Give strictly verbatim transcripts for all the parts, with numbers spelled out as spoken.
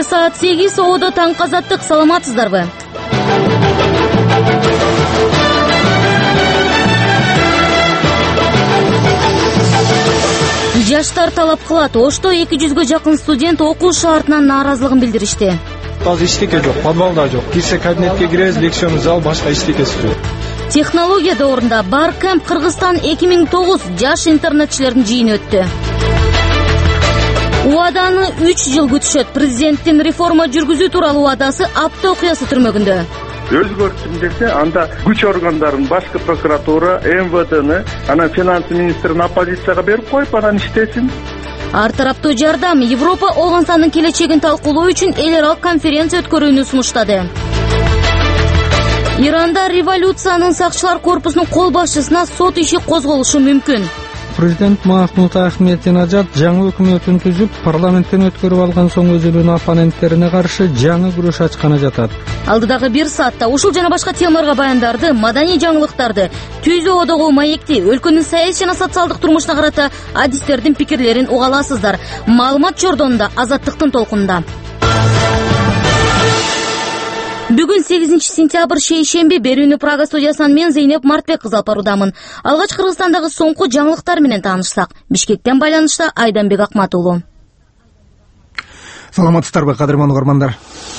Кечке саат сегиз Оодо таңкы азаттык. Саламатсыздарбы? Жаштар талап кылат. Ошто эки жүзгө жакын студент окуу шартынан нааразылыгын билдиришти. Азыр эчтеке жок, подвалда жок. Кирсе кабинетке киребиз, лекционный зал, башка эчтекеси жок. Технология доорунда Баркэмп Кыргызстан эки миң тогуз жаш интернетчилердин жыйыны өттү. Убаданы үч жыл күтүшөт. Президенттин реформа жүргүзүү тууралуу убадасы апта окуясы түрмөгүндө. Өзгөртүм десе, анда күч органдарын, башкы прокуратура, эм вэ дени, анан финанс министрин оппозицияга берип коюп, анан иштесин. Ар тараптуу жардам Европа Ооганстандын келечегин талкуулоо үчүн эл аралык конференция өткөрүүнү сунуштады. Иранда революциянын сакчылар корпусунун кол башчысына сот иши козголушу мүмкүн. Президент Махмут Ахмединежад жаңы өкмөтүн түзүп, парламенттен өткөрүп алган соң өзүнүн оппоненттерине каршы жаңы күрөш ачканы жатат. Алдыдагы бир саатта ушул жана башка темаларга баяндарды, маданий жаңылыктарды, түздү одогу маекти, өлкөнүн саясий жана социалдык турмушуна карата адистердин пикирлерин уга аласыздар. Маалымат жордонунда Азаттыктын толкунунда. Бүгүн сегизинчи сентябрь шейшемби. Берүүнү Прага студиясынан мен Зейнеп Мартбек кызы алып баруудамын. Алгач Кыргызстандагы соңку жаңылыктар менен таанышсак. Бишкектен байланышта Айданбек Акмат уулу. Саламатсыздарбы, кадырман угармандар.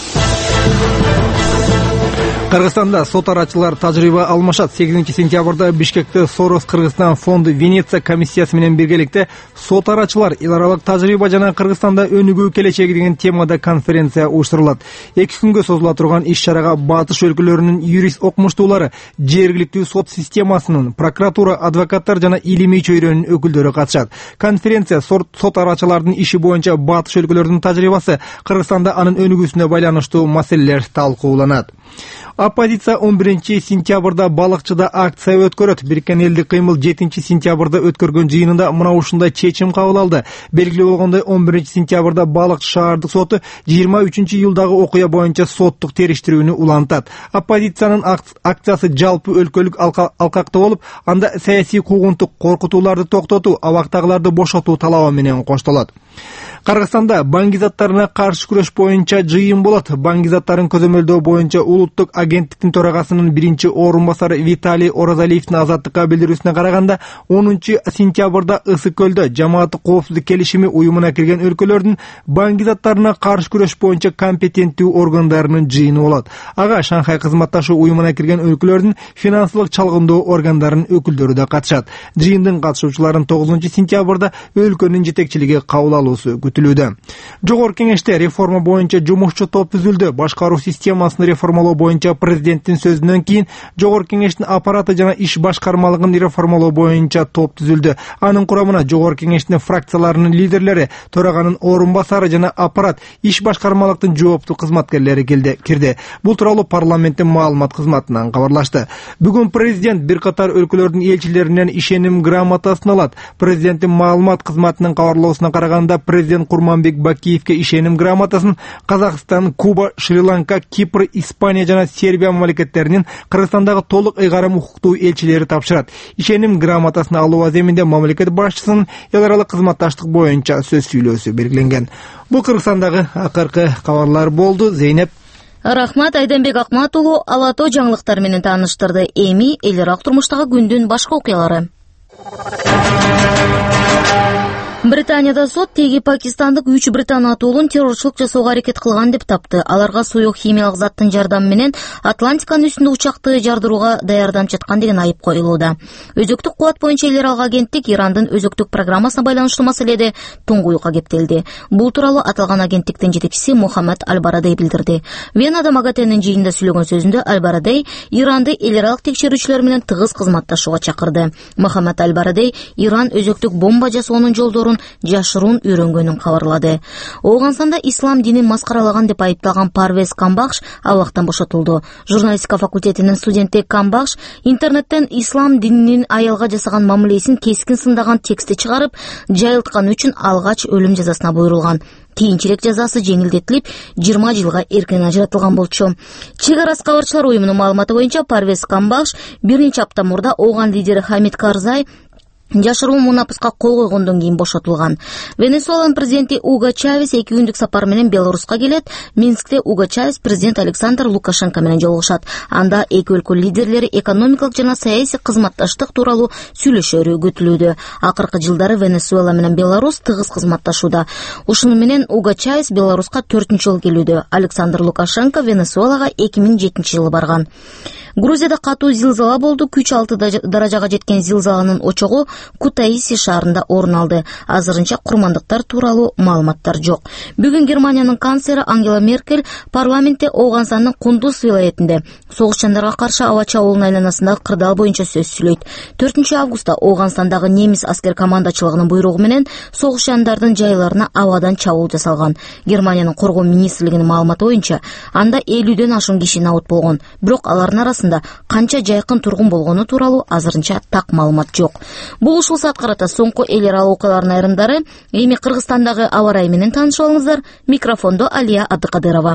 Кыргызстанда сот арачылар тажрыйба алмашат. сегизинчи сентябрда Бишкекте Сорос Кыргызстан фонду Венеция комиссиясы менен биргеликте сот арачылар эл аралык тажрыйба жана Кыргызстанда өнүгүү келечеги деген темада конференция уюштурулат. эки күнгө созула турган иш-чарага батыш өлкөлөрүнүн юрист окумуштуулары, жергиликтүү сот системасынын, прокуратура, адвокаттар жана илимий чөйрөнүн өкүлдөрү катышат. Конференция сот арачылардын иши боюнча батыш өлкөлөрүнүн тажрыйбасы, Кыргызстанда анын өнүгүүсүнө байланыштуу маселелер талкууланат. Оппозиция он биринчи сентябрда балыкчыда акция өткөрөт. Бириккен элдик кыймыл жетинчи сентябрда өткөргөн жыйынында мына ушундай чечим кабыл алды. Белгилүү болгондой, он биринчи сентябрда Балыкчы шаардык соту жыйырма үчүнчү жылдагы окуя боюнча соттук териштирүүнү улантат. Оппозициянын акциясы жалпы өлкөлүк алкакта болуп, анда саясий куугунтук, коркутууларды токтотуу, абактагыларды бошотуу талабы менен коштолот. Кыргызстанда баңгизаттарына каршы күрөш боюнча жыйын болот. Баңгизаттарын көзөмөлдөө боюнча улуттук агенттиктин төрагасынын биринчи орун басары Виталий Оразалиевдин Азаттыкка билдирүүсүнө караганда, онунчу сентябрда Ысык көлдө жамааттык коопсуздук келишими уюмуна кирген өлкөлөрдүн баңгизаттарына каршы күрөш боюнча компетенттүү органдарынын жыйыны болот. Ага Шанхай кызматташуу уюмуна кирген өлкөлөрдүн финансылык чалгындоо органдарынын өкүлдөрү да катышат. Жыйындын катышуучуларын тогузунчу сентябрда өлкөнүн жетекчилиги кабыл алуусу күтүлүүдө. Жогорку кеңеште реформа боюнча жумушчу топ түзүлдү. Башкаруу системасын реформалоо боюнча президенттин сөзүнөн кийин Жогорку кеңештин аппараты жана иш башкармалыгын реформалоо боюнча топ түзүлдү. Анын курамына Жогорку кеңештин фракцияларынын лидерлери, төраганын орун басары жана аппарат, иш башкармалыктын жооптуу кызматкерлери кирди. Бул тууралуу парламенттин маалымат кызматынан кабарлашты. Бүгүн президент бир катар өлкөлөрдүн элчилеринен ишеним грамотасын алат. Президенттин маалымат кызматынын кабарлоосуна караганда, президент Курманбек Бакиевке ишеним грамотасын Казакстан, Куба, Шри-Ланка, Кипр, Испания жана Сербия мамлекеттеринин Кыргызстандагы толук ыйгарым укуктуу элчилери тапшырат. Ишеним грамотасын алуу аземинде мамлекет башчысынын эл аралык кызматташтык боюнча сөз сүйлөөсү белгиленген. Бул Кыргызстандагы акыркы кабарлар болду. Зейнеп. Рахмат. Айданбек Акмат уулу Алато жаңылыктар менен тааныштырды. Эми эл аралык турмуштагы күндүн башка окуялары. Британияда сот теги пакистандык үч британ атуулун террорчулук жасоого аракет кылган деп тапты. Аларга суюк химиялык заттын жардамы менен Атлантиканын үстүндө учакты жардырууга даярданып жаткан деген айып коюлууда. Өзөктүк кубат боюнча эл аралык агенттик Ирандын өзөктүк программасына байланыштуу маселеде туңгуюкка кептелди. Бул тууралуу аталган агенттиктин жетекчиси Мухаммад Аль-Барадей билдирди. Венада МАГАТЭнин жыйынында сүйлөгөн сөзүндө Аль-Барадей Иранды эл аралык текшерүүчүлөр менен тыгыз кызматташууга чакырды. Мухаммад Аль-Барадей Иран өзөктүк бомба жасоонун жолдорун жашыруун үйрөнгөнүн кабарлады. Ооганстанда ислам динин маскаралаган деп айыпталган Парвез Камбакш абактан бошотулду. Журналистика факультетинин студенти Камбакш интернеттен ислам дининин аялга жасаган мамилесин кескин сындаган текстти чыгарып, жайылткан үчүн алгач өлүм жазасына буйрулган. Кийинчерээк жазасы жеңилдетилип, жыйырма жылга эркин ажыратылган болчу. Чек арасы кабарчылар уюмунун маалыматы боюнча Парвез Камбакш бир нече апта мурда Ооган лидери Хамид Карзай жашыруу мунапыска кол койгондон кийин бошотулган. Венесуэланын президенти Уго Чавес эки күндүк сапар менен Беларуска келет. Минскте Уго Чавес президент Александр Лукашенко менен жолугушат. Анда эки өлкө лидерлери экономикалык жана саясий кызматташтык тууралуу сүйлөшөрү күтүлүүдө. Акыркы жылдары Венесуэла менен Беларусь тыгыз кызматташууда. Ушуну менен Уго Чавес Беларуска төртүнчү жыл келүүдө. Александр Лукашенко Венесуэлага эки миң жетинчи жылы барган. Грузияда катуу зилзала болду. Күч алты даражага жеткен зилзаланын очогу Кутаиси шаарында орун алды. Азырынча курмандыктар тууралуу маалыматтар жок. Бүгүн Германиянын канцлери Ангела Меркель парламентте Ооганстандын Кундуз вилаятинде согушчандарга каршы аба чабуулунун айланасындагы кырдаал боюнча сөз сүйлөйт. төртүнчү августта Ооганстандагы немис аскер командачылыгынын буйругу менен согушчандардын жайларына абадан чабуул жасалган. Германиянын коргоо министрлигинин маалыматы боюнча анда элүүдөн ашуун киши набыт болгон. Бирок алардын арасында канча жайкын тургун болгону тууралуу азырынча так маалымат жок. Бул ушул саат карата соңку эл аралык окуялардын айрымдары. Эми Кыргызстандагы аба ырайы менен таанышып алыңыздар. Микрофондо Алия Абдыкадырова.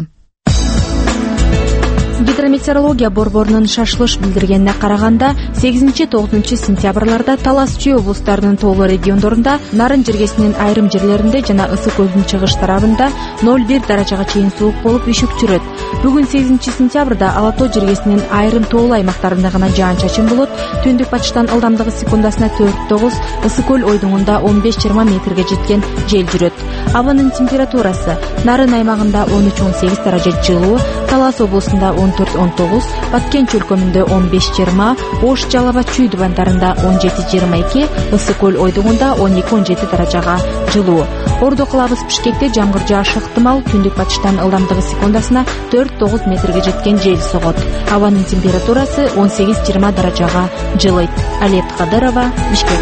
Гидрометеорология борборунун шашылыш билдиргенине караганда сегизинчи тогузунчу сентябрларда Талас Чүй облустарынын тоолуу региондорунда, Нарын жергесинин айрым жерлеринде жана Ысык көлдүн чыгыш тарабында ноль бир даражага чейин суук болуп үшүк жүрөт. Бүгүн сегизинчи сентябрда Ала тоо жергесинин айрым тоолуу аймактарында гана жаан-чачын болот. Түндүк батыштан ылдамдыгы секундасына төрт тогуз, Ысык көл ойдуңунда он беш жыйырма метрге жеткен жел жүрөт. Абанын температурасы Нарын аймагында он үч он сегиз даража жылуу, Талас облусунда он төрт он тогуз, Баткен чөлкөмүндө он беш жыйырма, Ош Жалал Абад Чүй дубандарында он жети жыйырма эки, Ысык көл ойдуңунда он эки он жети даражага жылуу. Ордо кылабыз Бишкекте жамгыр жаашы ыктымал, түндүк батыштан ылдамдыгы секундасына төрт тогуз метрге жеткен жел согот. Абанын температурасы он сегиз жыйырма даражага жылыйт. Алия Абдыкадырова, Бишкек.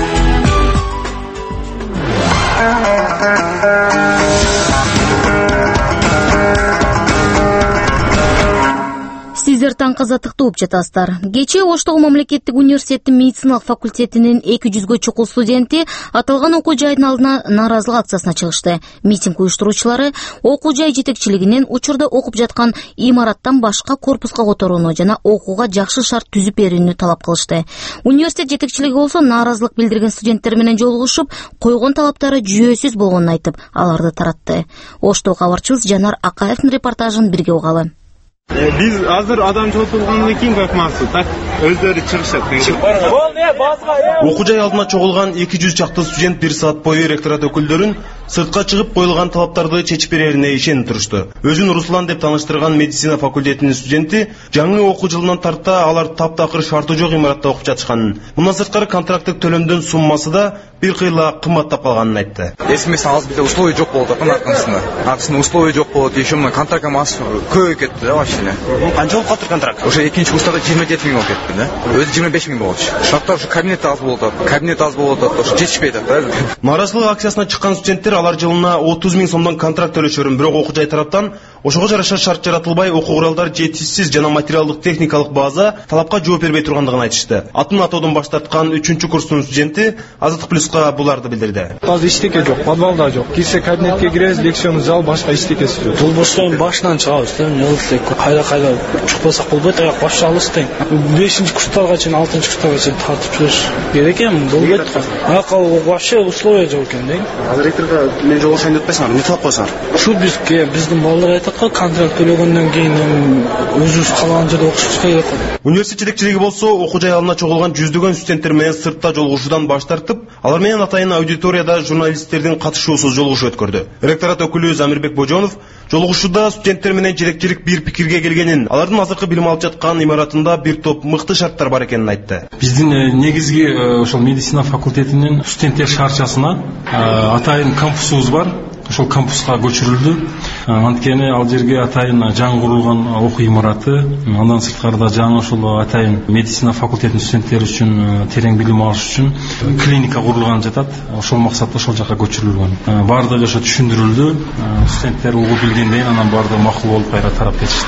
Сиздер таң казаттыкты угуп жатасыздар. Кечээ Оштогу мамлекеттик университеттин медициналык факультетинин эки жүзгө чукул студенти аталган окуу жайдын алдына нааразылык акциясына чыгышты. Митинг уюштуруучулары окуу жай жетекчилигинен учурда окуп жаткан имараттан башка корпуска которууну жана окууга жакшы шарт түзүп берүүнү талап кылышты. Университет жетекчилиги болсо нааразылык билдирген студенттер менен жолугушуп, койгон талаптары жүйөсүз болгонун айтып, аларды таратты. Оштог кабарчыбыз Жанар Акаевдин репортажын бирге угалы. Биз азыр адам жолтургандан кийин байкмаксыз, так өздөрү чыгышат. Окуу жай алдына чогулган эки жүз чакты студент бир саат бою ректорат өкүлдөрүн сыртка чыгып коюлган талаптарды чечип берерине ишенип турушту. Өзүн Руслан деп тааныштырган медицина факультетинин студенти жаңы окуу жылынан тарта алар таптакыр шарты жок имаратта окуп жатышканын, мындан сырткары контракттык төлөмдөн суммасы да бир кыйла кымбаттап калганын айтты. Эсмес алыс бизде условий жок болду да, акысында. Акысында условий жок болду, еще мына контрактым аз көбөйүп кетти да вообще. Канча болуп калды контракт? Уже экинчи курста жыйырма жети миң болуп кетти да. Өзү жыйырма беш миң болчу. Шарттар ушу кабинет аз болуп атат. Кабинет аз болуп атат, ушу жетишпей атат да. Нааразылык акциясына чыккан студенттер алар жылына отуз миң сомдон контракт төлөшөрүн, бирок окуу жай тараптан ошого жараша шарт жаратылбай, окуу куралдар жетишсиз жана материалдык техникалык база талапка жооп бербей тургандыгын айтышты. Атын атоодон баш тарткан үчүнчү курстун студенти Азаттык плюска буларды билдирди. Азыр эчтеке жок, подвалда жок. Кирсе кабинетке киребиз, лекционный зал, башка эчтекеси жок. Бул боштон башынан чыгабыз да, нелсе кайда-кайда чыкпасак болбойт, аяк башыбыз тең. бешинчи курстарга чейин, алтынчы курстарга чейин тартып жүрөш керек экен, болбойт. Аяка вообще условия жок экен да. Азыр ректорго мен жолугушайын деп атпайсыңар, эмне талап коесаңар? Ушу бизге биздин балдар айтат го, контракт төлөгөндөн кийин өзүбүз каалаган жерде окушубуз керек. Университет жетекчилиги болсо окуу жай алдына чогулган жүздөгөн студенттер менен сыртта жолугушуудан баш тартып, алар менен атайын аудиторияда журналисттердин катышуусуз жолугушуу өткөрдү. Ректорат өкүлү Замирбек Божонов жолугушууда студенттер менен жетекчилик бир пикирге келгенин, алардын азыркы билим алып жаткан имаратында бир топ мыкты шарттар бар экенин айтты. Биздин негизги ошол медицина факультетинин студенттер шаарчасына атайын кампусубуз бар. Ошол кампуска көчүрүлдү. Анткени ал жерге атайын жаңы курулган окуу имараты, андан сырткарыда жаңы ошол атайын медицина факультетинин студенттери үчүн терең билим алыш үчүн клиника курулган жатат. Ошол максатта ошол жака көчүрүлгөн. Бардыгы ошо түшүндүрүлдү. Студенттер угуп билгенден анан бардыгы макул болуп кайра тарап кетишти.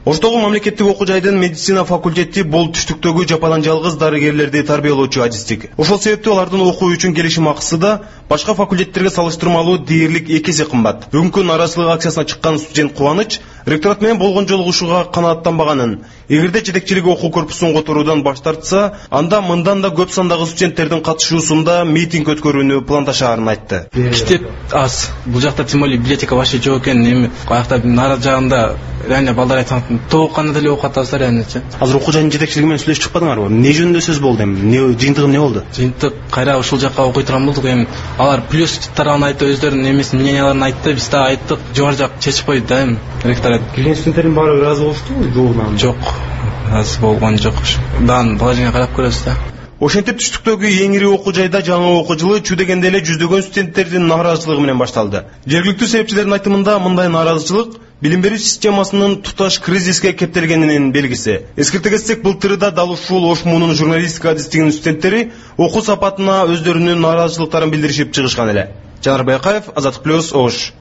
Оштогу мамлекеттик окуу жайдын медицина факультети бул түштүктөгү жападан жалгыз дарыгерлерди тарбиялоочу адистик. Ошол себептен алардын окуу үчүн келишим акысы да башка факультеттерге салыштырмалуу дээрлик эки эсе кымбат. Бүгүнкү нааразычылык акциясына чыккан студент Кубаныч ректорат менен болгон жолугушууга канааттанбаганын, эгерде жетекчилиги окуу корпусун которуудан баш тартса, анда мындан да көп сандагы студенттердин катышуусунда митинг өткөрүүнү пландашаарын айтты. Иштеп аз. Бул жакта тем более библиотека вообще жок экен. Эми аякта нааразы жагында реально балдар айткан тоокканда деле окуп атабыздар реальнечи. Азыр окуу жайдын жетекчилиги менен сүйлөшүп чыкпадыңарбы? Эмне жөнүндө сөз болду эми? Эмне жыйынтыгы эмне болду? Жыйынтык кайра ушул жакка окуй турган болдук эми. Алар плюс тарабын айтты, өздөрүнүн эмесин, мненияларын айтты, биз да айттык. Жогору жак чечип койду да эми. Ректорат келген студенттердин баары ыраазы болуштубу жообунан? Жок. Ыраазы болгон жок. Дан положение карап көрөбүз да. Ошентип түштүктөгү эң ири окуу жайда жаңы окуу жылы чүй дегенде эле жүздөгөн студенттердин нааразычылыгы менен башталды. Жергиликтүү себепчилердин айтымында мындай нааразычылык билим берүү системасынын туташ кризиске кептелгенинин белгиси. Эскерте кетсек, былтырда дал ушул Ош муунун журналистика адистигинин студенттери окуу сапатына өздөрүнүн нааразычылыктарын билдиришип чыгышкан эле. Жанар Байкаев, Азаттык плюс, Ош.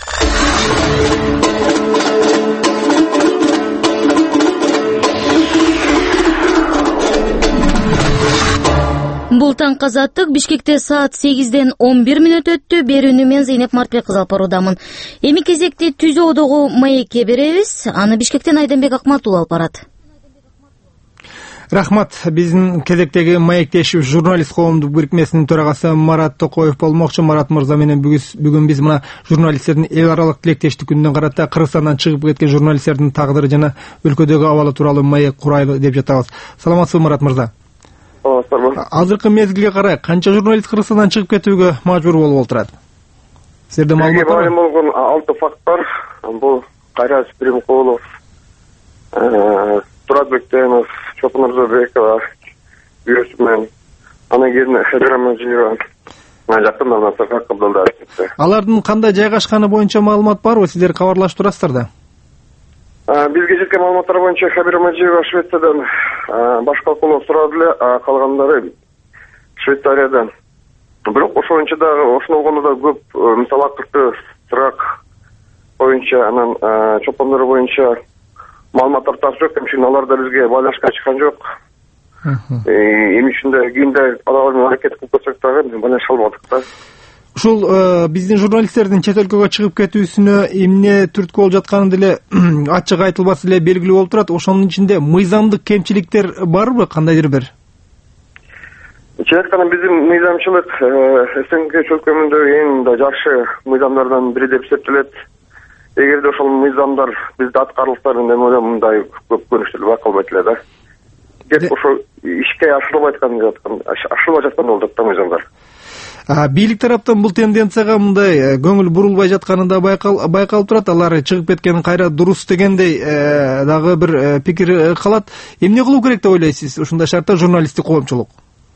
Бул таң Азаттык. Бишкекте саат сегизден он бир мүнөт өттү. Берүүнү мен Зейнеп Мартбек кызы алып баруудамын. Эми кезекти Түзөөдөгү маекке беребиз. Аны Бишкектен Айденбек Акматул алып барат. Рахмат. Биздин кезектеги маектешибиз журналист коомдук бирикмесинин төрагасы Марат Токоев болмокчу. Марат мырза менен бүгүн биз мына журналисттердин эл аралык тилектештик күнүнөн карата Кыргызстандан чыгып кеткен журналисттердин тагдыры жана өлкөдөгү абалы тууралуу маек курайлы деп жатабыз. Саламатсызбы, Марат мырза? Азыркы мезгилге карай канча журналист Кыргызстандан чыгып кетүүгө мажбур болуп отурат? Силерде маалымат бар? Бизге болгон алты факт бар. Бул Кайрат Примкулов, Турат Бектенов, Чопон Рзабекова, Юсмен, анан кийин Хадира Мажиева, жакында мына Сафак Абдулда. Алардын кандай жайгашканы боюнча маалымат барбы? Сиздер кабарлашып турасыздар да? Бизге жеткен маалыматтар боюнча Хадира Мажиева Швециядан баш калкулоо сурады эле, калгандары Швейцариядан. Бирок ошол боюнча дагы ошону болгондо да көп, мисалы акыркы сырак боюнча, анан чопондор боюнча маалыматтар так жок, эмне үчүн алар да бизге байланышка чыккан жок. Эмне үчүн да кийинде алар менен аракет кылып көрсөк дагы байланыша албадык да. Ушул биздин журналисттердин чет өлкөгө чыгып кетүүсүнө эмне түрткү болуп жатканы деле ачык айтылбаса эле белгилүү болуп турат. Ошонун ичинде мыйзамдык кемчиликтер барбы, кандайдыр бир? Чын айтканда биздин мыйзамчылык СНГ өлкөмүндөгү эң да жакшы мыйзамдардан бири деп эсептелет. Эгерде ошол мыйзамдар бизде аткарылса, мен ойлойм мындай көп көрүнүштөр байкалбайт эле да. Кеп ошо ишке ашырылбай жаткан, ашырылбай жаткан болуп да мыйзамдар. Бийлик тараптан бул тенденцияга мындай көңүл бурулбай жатканы да байкалып турат. Алар чыгып кеткен кайра дурус дегендей дагы бир пикир калат. Эмне кылуу керек деп ойлойсуз ушундай шартта журналисттик коомчулук?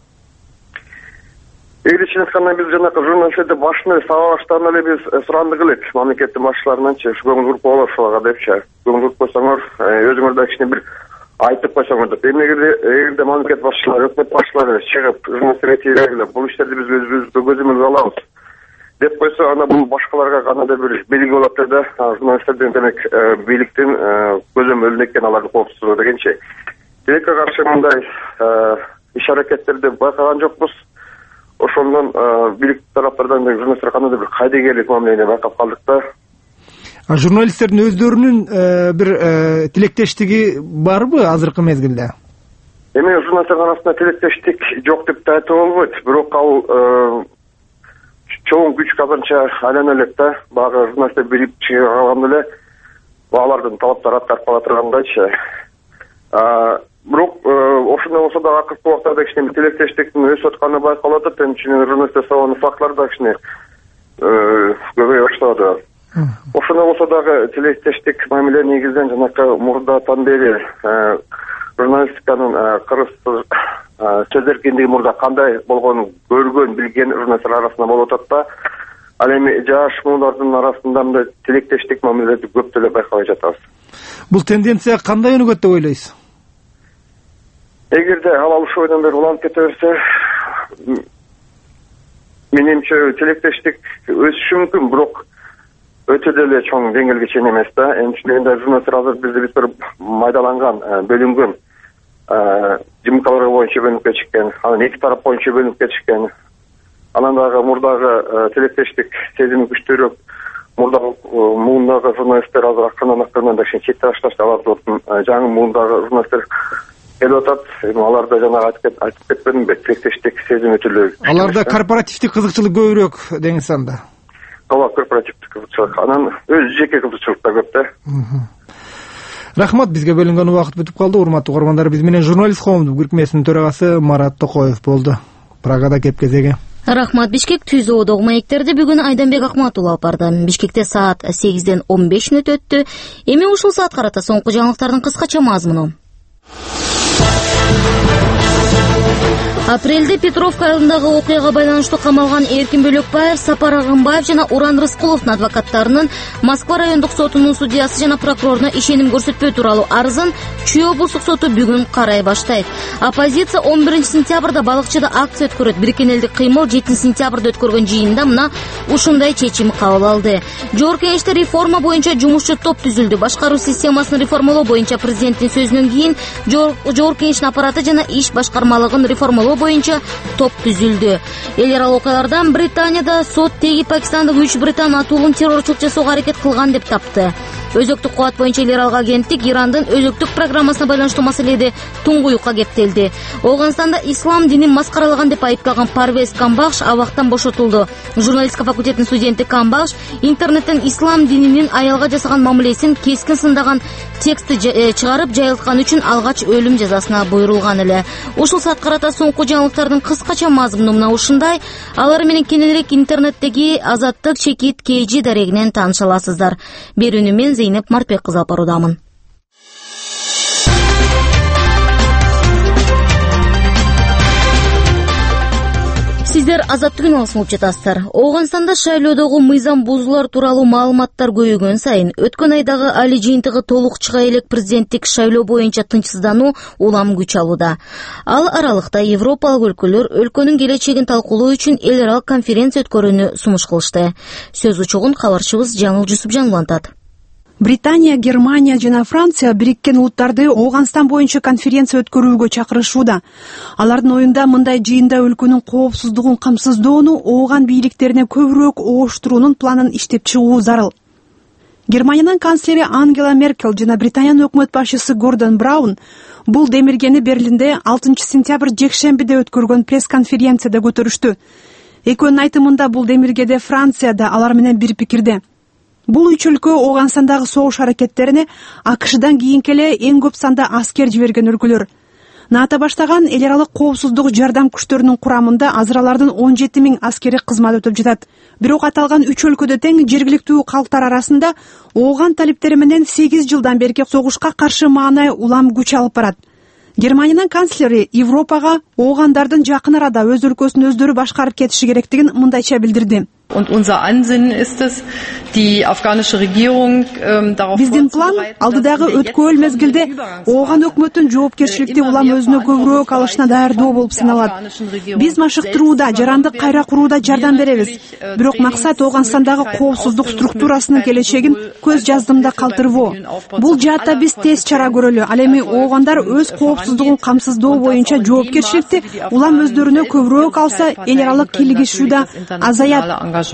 Эгер чын айтканда биз жанакы журналисттерди башына сабаштан эле биз сурандык элек мамлекеттин башчыларынан көңүл буруп коелу ошолорго депчи. Көңүл буруп койсоңор, өзүңөр да кичине бир айтып койсоңор деп. Эмнегеде эгерде мамлекет башчылары, өкмөт башчылары чыгып журналисттерге тийгиле, бул иштерди биз өзүбүздө көзүмүзгө алабыз деп койсо, анда бул башкаларга кандайдыр бир белги болот да, журналисттердин демек бийликтин көзөмөлүндө экен алардын коопсуздугу дегенчи. Тилекке каршы мындай иш аракеттерди байкаган жокпуз. Ошондон бийлик тараптардан журналисттер кандайдыр бир кайдыгерлик мамилени байкап калдык да. А журналисттердин өздөрүнүн бир тилектештиги барбы азыркы мезгилде? Эми журналисттер арасында тилектештик жок деп да айтып болбойт. Бирок ал чоң күч казанча айлана элек да. Багы журналисттер бирип чыга калганда эле алардын талаптары аткарып кала тургандайчы. Бирок ошондой болсо да акыркы убактарда кичине тилектештиктин өсүп атканы байкалып атат. Эми чын журналисттер сабаган фактлар да кичине көбөйө баштады. Ошондой болсо дагы тилектештик мамиле негизинен жанакы мурдатан бери журналистиканын кыргыз сөз эркиндиги мурда кандай болгонун көргөн, билген журналисттер арасында болуп атат да. Ал эми жаш муулардын арасында мындай тилектештик мамиледи көп деле байкабай жатабыз. Бул тенденция кандай өнүгөт деп ойлойсуз? Эгерде ал ушул бойдон бери уланып кете берсе, менимче тилектештик өсүшү мүмкүн, бирок өтө деле чоң деңгээлге чейин эмес да. Эми ушундайда журналисттер азыр бизде бир майдаланган, бөлүнгөн жымыкалар боюнча бөлүнүп кетишкен, анан эки тарап боюнча бөлүнүп кетишкен. Анан дагы мурдагы тилектештик сезими күчтүүрөөк, мурдагы муундагы журналисттер азыр акырынан акырынан да чет ташташты, аларды жаңы муундагы журналисттер келип атат. Аларда жана айтып кетпедимби, тилектештик сезими өтөлөк. Аларда корпоративдик кызыкчылык көбүрөөк деңиз анда. Ооба, корпоративдик кызыкчылык. Анан өз жеке кызыкчылык да көп да. Рахмат, бизге бөлүнгөн убакыт бүтүп калды. Урматтуу көрөрмандар, биз менен журналист коомдук бирикмесинин төрагасы Марат Токоев болду. Прагада кеп кезеги. Рахмат. Бишкек түзөөдөгү маектерди бүгүн Айданбек Акматулов алып барды. Бишкекте саат сегизден он беш мүнөт өттү. Эми ушул саат карата соңку жаңылыктардын кыскача мазмуну. Апрелде Петровка айылындагы окуяга байланыштуу камалган Эркин Бөлөкбаев, Сапар Агымбаев жана Уран Рыскуловдун адвокаттарынын Москва райондук сотунун судьясы жана прокуроруна ишеним көрсөтпөө тууралуу арызын Чүй облустук соту бүгүн карай баштайт. Оппозиция он биринчи сентябрда Балыкчыда акция өткөрөт. Бириккен элдик кыймыл жетинчи сентябрда өткөргөн жыйында мына ушундай чечим кабыл алды. Жогорку Кеңеште реформа боюнча жумушчу топ түзүлдү. Башкаруу системасын реформалоо боюнча президенттин сөзүнөн кийин Жогорку Кеңештин аппараты жана иш башкармалыгын реформалоо боюнча топ түзүлдү. Эл аралык окуялардан Британияда сот теги Пакистандык үч британ атуулун террорчулук жасоого аракет кылган деп тапты. Өзөктүк кубат боюнча эл аралык агенттик Ирандын өзөктүк программасына байланыштуу маселеде туңгуюкка кептелди. Афганистанда ислам динин маскаралаган деп айыпталган Парвез Камбакш абактан бошотулду. Журналистика факультетинин студенти Камбакш интернеттен ислам дининин аялга жасаган мамилесин кескин сындаган текстти чыгарып жайылткан үчүн алгач өлүм жазасына буйрулган эле. Ушул саат карата соңку жаңылыктардын кыскача мазмуну мына ушундай. Алар менен кененирээк интернеттеги Азаттык Чекит Кейжи дарегинен тааныша аласыздар. Берүүнү мен Зейнеп Мартбек кызы алып баруудамын. Сиздер Азаттык үн угуп жатасыздар. Афганистанда шайлоодогу мыйзам бузуулар тууралуу маалыматтар көбөйгөн сайын өткөн айдагы али жыйынтыгы толук чыга элек президенттик шайлоо боюнча тынчсыздануу улам күч алууда. Ал аралыкта европалык өлкөлөр өлкөнүн келечегин талкуулоо үчүн эл аралык конференция өткөрүүнү сунуш кылышты. Сөз учугун кабарчыбыз Жаңыл Жусупжанов антат. Британия, Германия жана Франция Бириккен Улуттарды Афганистан боюнча конференция өткөрүүгө чакырышууда. Алардын оюнда мындай жыйында өлкөнүн коопсуздугун камсыздоону Афган бийликтерине көбүрөөк оштуруунун планын иштеп чыгуу зарыл. Германиянын канцлери Ангела Меркель жана Британиянын өкмөт башчысы Гордон Браун бул демиргени Берлинде алтынчы сентябрь жекшембиде өткөргөн пресс-конференцияда көтөрүштү. Экөөнүн айтымында бул демиргеде Франция да алар менен бир пикирде. Бул үч өлкө Афганистандагы согуш аракеттерине АКШдан кийинки эле эң көп санда аскер жиберген өлкөлөр. НАТО баштаган эл аралык коопсуздук жардам күчтөрүнүн курамында азыр алардын он жети миң аскери кызмат өтүп жатат. Бирок аталган үч өлкөдө тең жергиликтүү калктар арасында Афган талиптери менен сегиз жылдан берки согушка каршы маанай улам күч алып барат. Германиянын канцлери Европага Афгандардын жакын арада өз өлкөсүн өздөрү башкарып кетиши керектигин мындайча билдирди. Und unser Ansinnen ist es, die afghanische Regierung ähm, darauf Биздин план алдыдагы өткөл мезгилде Афган өкмөтүн жоопкерчиликти улам өзүнө көбүрөөк алышына даярдоо болуп саналат. Биз машыктырууда, жарандык кайра курууда жардам беребиз. Бирок максат Афганистандагы коопсуздук структурасынын келечегин көз жаздымда калтырбоо. Бул жаатта биз тез чара көрөлү. Ал эми Афгандар өз коопсуздугун камсыздоо боюнча жоопкерчиликти улам өздөрүнө көбүрөөк алса, эл аралык кийлигишүү да азаят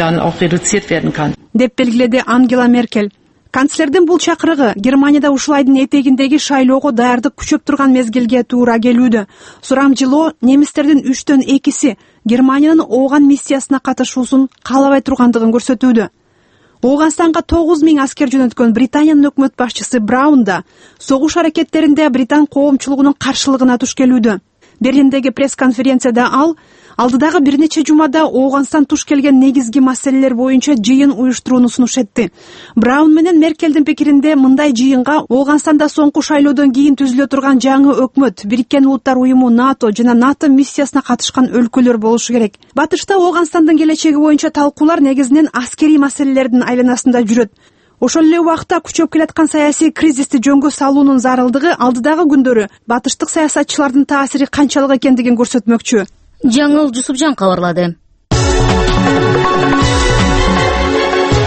деп белгиледи Ангела Меркель. Канцлердин бул чакырыгы Германияда ушул айдын этегиндеги шайлоого даярдык күчөп турган мезгилге туура келүүдө. Сурамжылоо немистердин үчтөн экиси Германиянын Афган миссиясына катышуусун каалабай тургандыгын көрсөтүүдө. Афганистанга тогуз миң аскер жөнөткөн Британиянын өкмөт башчысы Браун да согуш аракеттеринде Британ коомчулугунун каршылыгына туш келүүдө. Берлиндеги пресс-конференцияда ал алдыдагы бир нече жумада Афганистан туш келген негизги маселелер боюнча жыйын уюштурууну сунуш этти. Браун менен Меркелдин пикиринде мындай жыйынга Афганистанда соңку шайлоодон кийин түзүлө турган жаңы өкмөт, Бириккен Улуттар уюму НАТО жана НАТО миссиясына катышкан өлкөлөр болушу керек. Батышта Афганистандын келечеги боюнча талкуулар негизинен аскерий маселелердин айланасында жүрөт. Ошол эле убакта күчөп келаткан саясий кризисти жөнгө салуунун зарылдыгы алдыдагы күндөрү батыштык саясатчылардын таасири канчалык экендигин көрсөтмөкчү. Жаңыл Жусупжан кабарлады.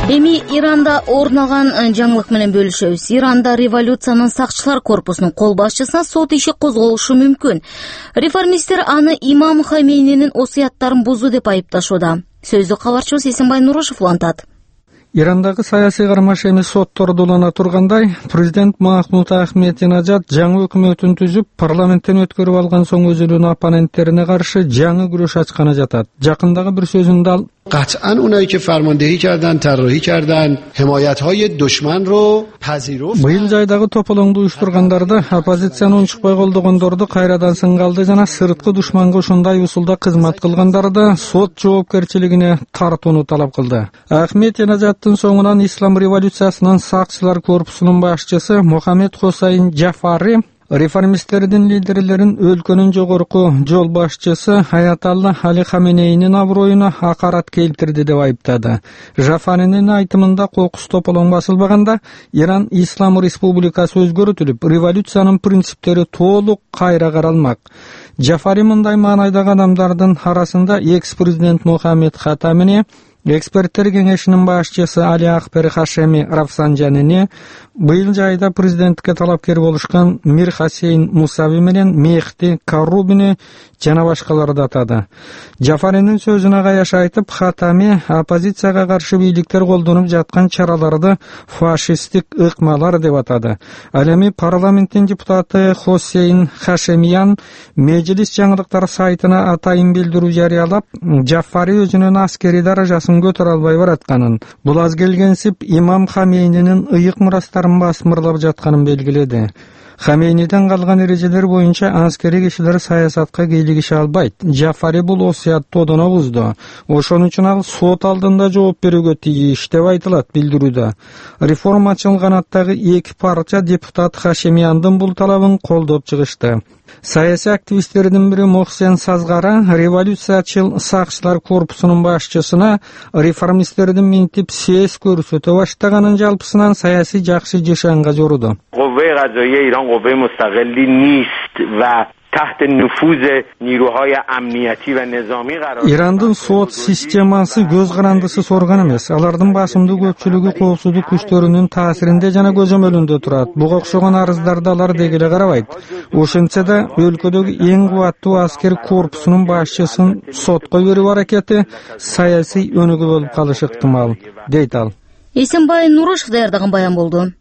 Эми Иранда орун алган жаңылык менен бөлүшөбүз. Иранда революциянын сакчылар корпусунун кол башчысына сот иши козголушу мүмкүн. Реформисттер аны имам Хамейнинин осуяттарын бузуу деп айыпташууда. Сөздү кабарчыбыз Эсенбай Нурушев улантат. Ирандагы саясий кармаш эми сотторду улана тургандай, президент Махмуд Ахмединежад жаңы өкмөтүн түзүп, парламенттен өткөрүп алган соң өзүнүн оппоненттерине каршы жаңы күрөш ачканы жатат. Жакындагы bir сөзүндө ал قطعاً اونایی که فرماندهی کردن، طراحی کردن، حمایت‌های دشمن رو پذیرفت. Быйыл жайдагы тополоңду уюштургандарды, оппозицияны унчукпай колдогондорду кайрадан сынгалды жана сырткы душманга ушундай усулда кызмат кылгандарды сот жоопкерчилигине тартууну талап кылды. Ахмединежадтын соңунан Ислам революциясынын сакчылар корпусунун башчысы Мухаммед Хусейн Джафари реформисттердин лидерлерин өлкөнүн жогорку жол башчысы Аятолла Али Хаменейнин аброюна акарат келтирди деп айыптады. Жафаринин айтымында кокус тополоң басылбаганда Иран Ислам Республикасы өзгөртүлүп, революциянын принциптери толук кайра каралмак. Джафари мындай маанайдагы адамдардын арасында экс-президент Мухаммед Хатамини, Эксперттер кеңешинин башчысы Али Акбер Хашеми Рафсанжанини, быйыл жайда президентке талапкер болушкан Мир Хасейн Мусави менен Мехти Карубини жана башкаларды атады. Джафаринин сөзүнө каяш айтып, Хатами оппозицияга каршы бийликтер колдонуп жаткан чараларды фашисттик ыкмалар деп атады. Ал эми парламенттин депутаты Хосейн Хашемиян Мejlis жаңылыктар сайтына атайын билдирүү жарыялап, Джафари өзүнүн аскери даражасын көтөрө албай баратканын, бул аз келгенсип имам Хамейнинин ыйык мурастарын басмырлап жатканын белгиледи. Хамейниден калган эрежелер боюнча аскери кишилер саясатка кийлигише албайт. Джафари бул осуятты одоно бузду. Ошон үчүн ал сот алдында жооп берүүгө тийиш деп айтылат билдирүүдө. Реформачыл канаттагы эки партия депутат Хашемияндын бул талабын колдоп чыгышты. Саясий активисттердин бири Мохсен Сазгара революциячыл сакчылар корпусунун башчысына реформисттердин минтип сес көрсөтө баштаганын жалпысынан саясий жакшы жашаганга жоруду. قوه قضاییه ایران قوه مستقلی نیست و تحت نفوذ نیروهای امنیتی و نظامی قرار. Ирандын сот системасы көз карандысы сорган эмес. Алардын басымдуу көпчүлүгү коопсуздук күчтөрүнүн таасиринде жана көзөмөлүндө турат. Буга окшогон арыздарды алар дегеле карабайт. Ошентсе да өлкөдөгү эң кубаттуу аскер корпусунун башчысын сотко берүү аракети саясий өнүгүү болуп калышы ыктымал, дейт ал. Эсенбай Нурушев даярдаган баян болду.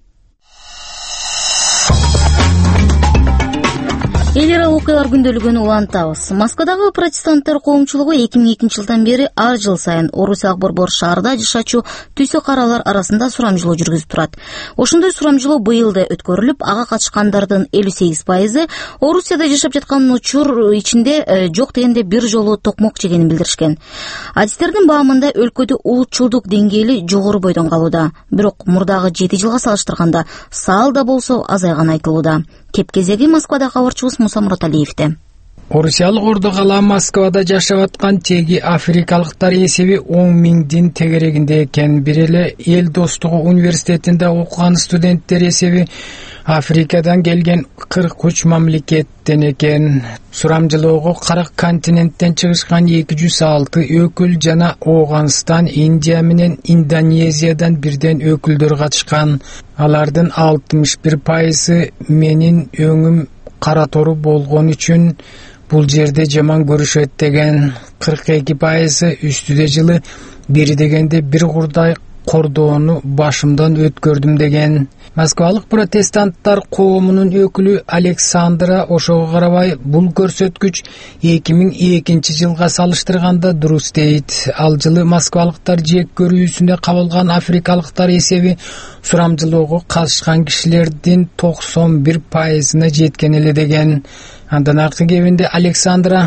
Эл аралык окуялар күндөлүгүн улантабыз. Москвадагы протестанттар коомчулугу эки миң экинчи жылдан бери ар жыл сайын Орусиялык борбор шаарда жашачу түсө каралар арасында сурамжылоо жүргүзүп турат. Ошондой сурамжылоо быйыл да өткөрүлүп, ага катышкандардын элүү сегиз пайызы Орусияда жашап жаткан учур ичинде жок дегенде бир жолу токмок жегенин билдиришкен. Адистердин баамында өлкөдө улутчулдук деңгээли жогору бойдон калууда. Бирок мурдагы жети жылга салыштырганда саал да болсо азайган айтылууда. Кеп кезеги Москвада кабарчыбыз Муса Мураталиевде. Орусиялык Орду кала Москвада жашап аткан теги африкалыктар эсеби он миңдин тегерегинде экен. Бир эле Эл достугу университетинде окуган студенттер эсеби Африкадан келген кырк үч мамлекеттен экен. Сурамжылоого кырк континенттен чыгышкан эки жүз алты өкүл жана Ооганстан, Индия менен Индонезиядан бирден өкүлдөр катышкан. Алардын алтымыш бир пайызы менин өңүм кара тору болгон үчүн бул жерде жаман көрүшөт деген. кырк эки пайызы үстүдө жылы бери дегенде бир курдай кордоону башымдан өткөрдүм деген. Москвалык протестанттар коомунун өкүлү Александра ошого карабай бул көрсөткүч эки миң экинчи жылга салыштырганда дурус дейт. Ал жылы москвалыктар жек көрүүсүнө кабылган африкалыктар эсеби сурамжылоого катышкан кишилердин токсон бир пайызына жеткен эле деген. Андан аркы кебинде Александра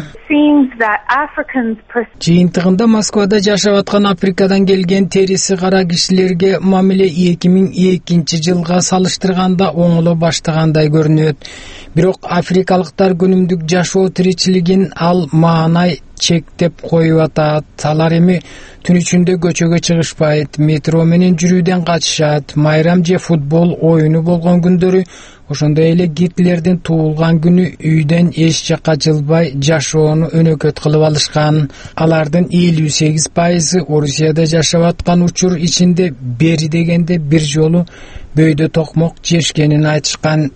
жыйынтыгында Москвада жашап аткан Африкадан келген териси кара кишилерге мамиле эки миң экинчи жылга салыштырганда оңоло баштагандай көрүнөт. Бирок африкалыктар күнүмдүк жашоо тиричилигин ал маанай чектеп коюп атат. Алар эми түн ичинде көчөгө чыгышпайт, метро менен жүрүүдөн качышат. Майрам же футбол оюну болгон күндөрү, ошондой эле Гитлердин туулган күнү үйдөн эч жакка жылбай жашоону өнөкөт кылып алышкан. Алардын элүү сегиз пайызы Орусияда жашап аткан учур ичинде бери дегенде бир жолу бөйдө токмок жешкенин айтышкан.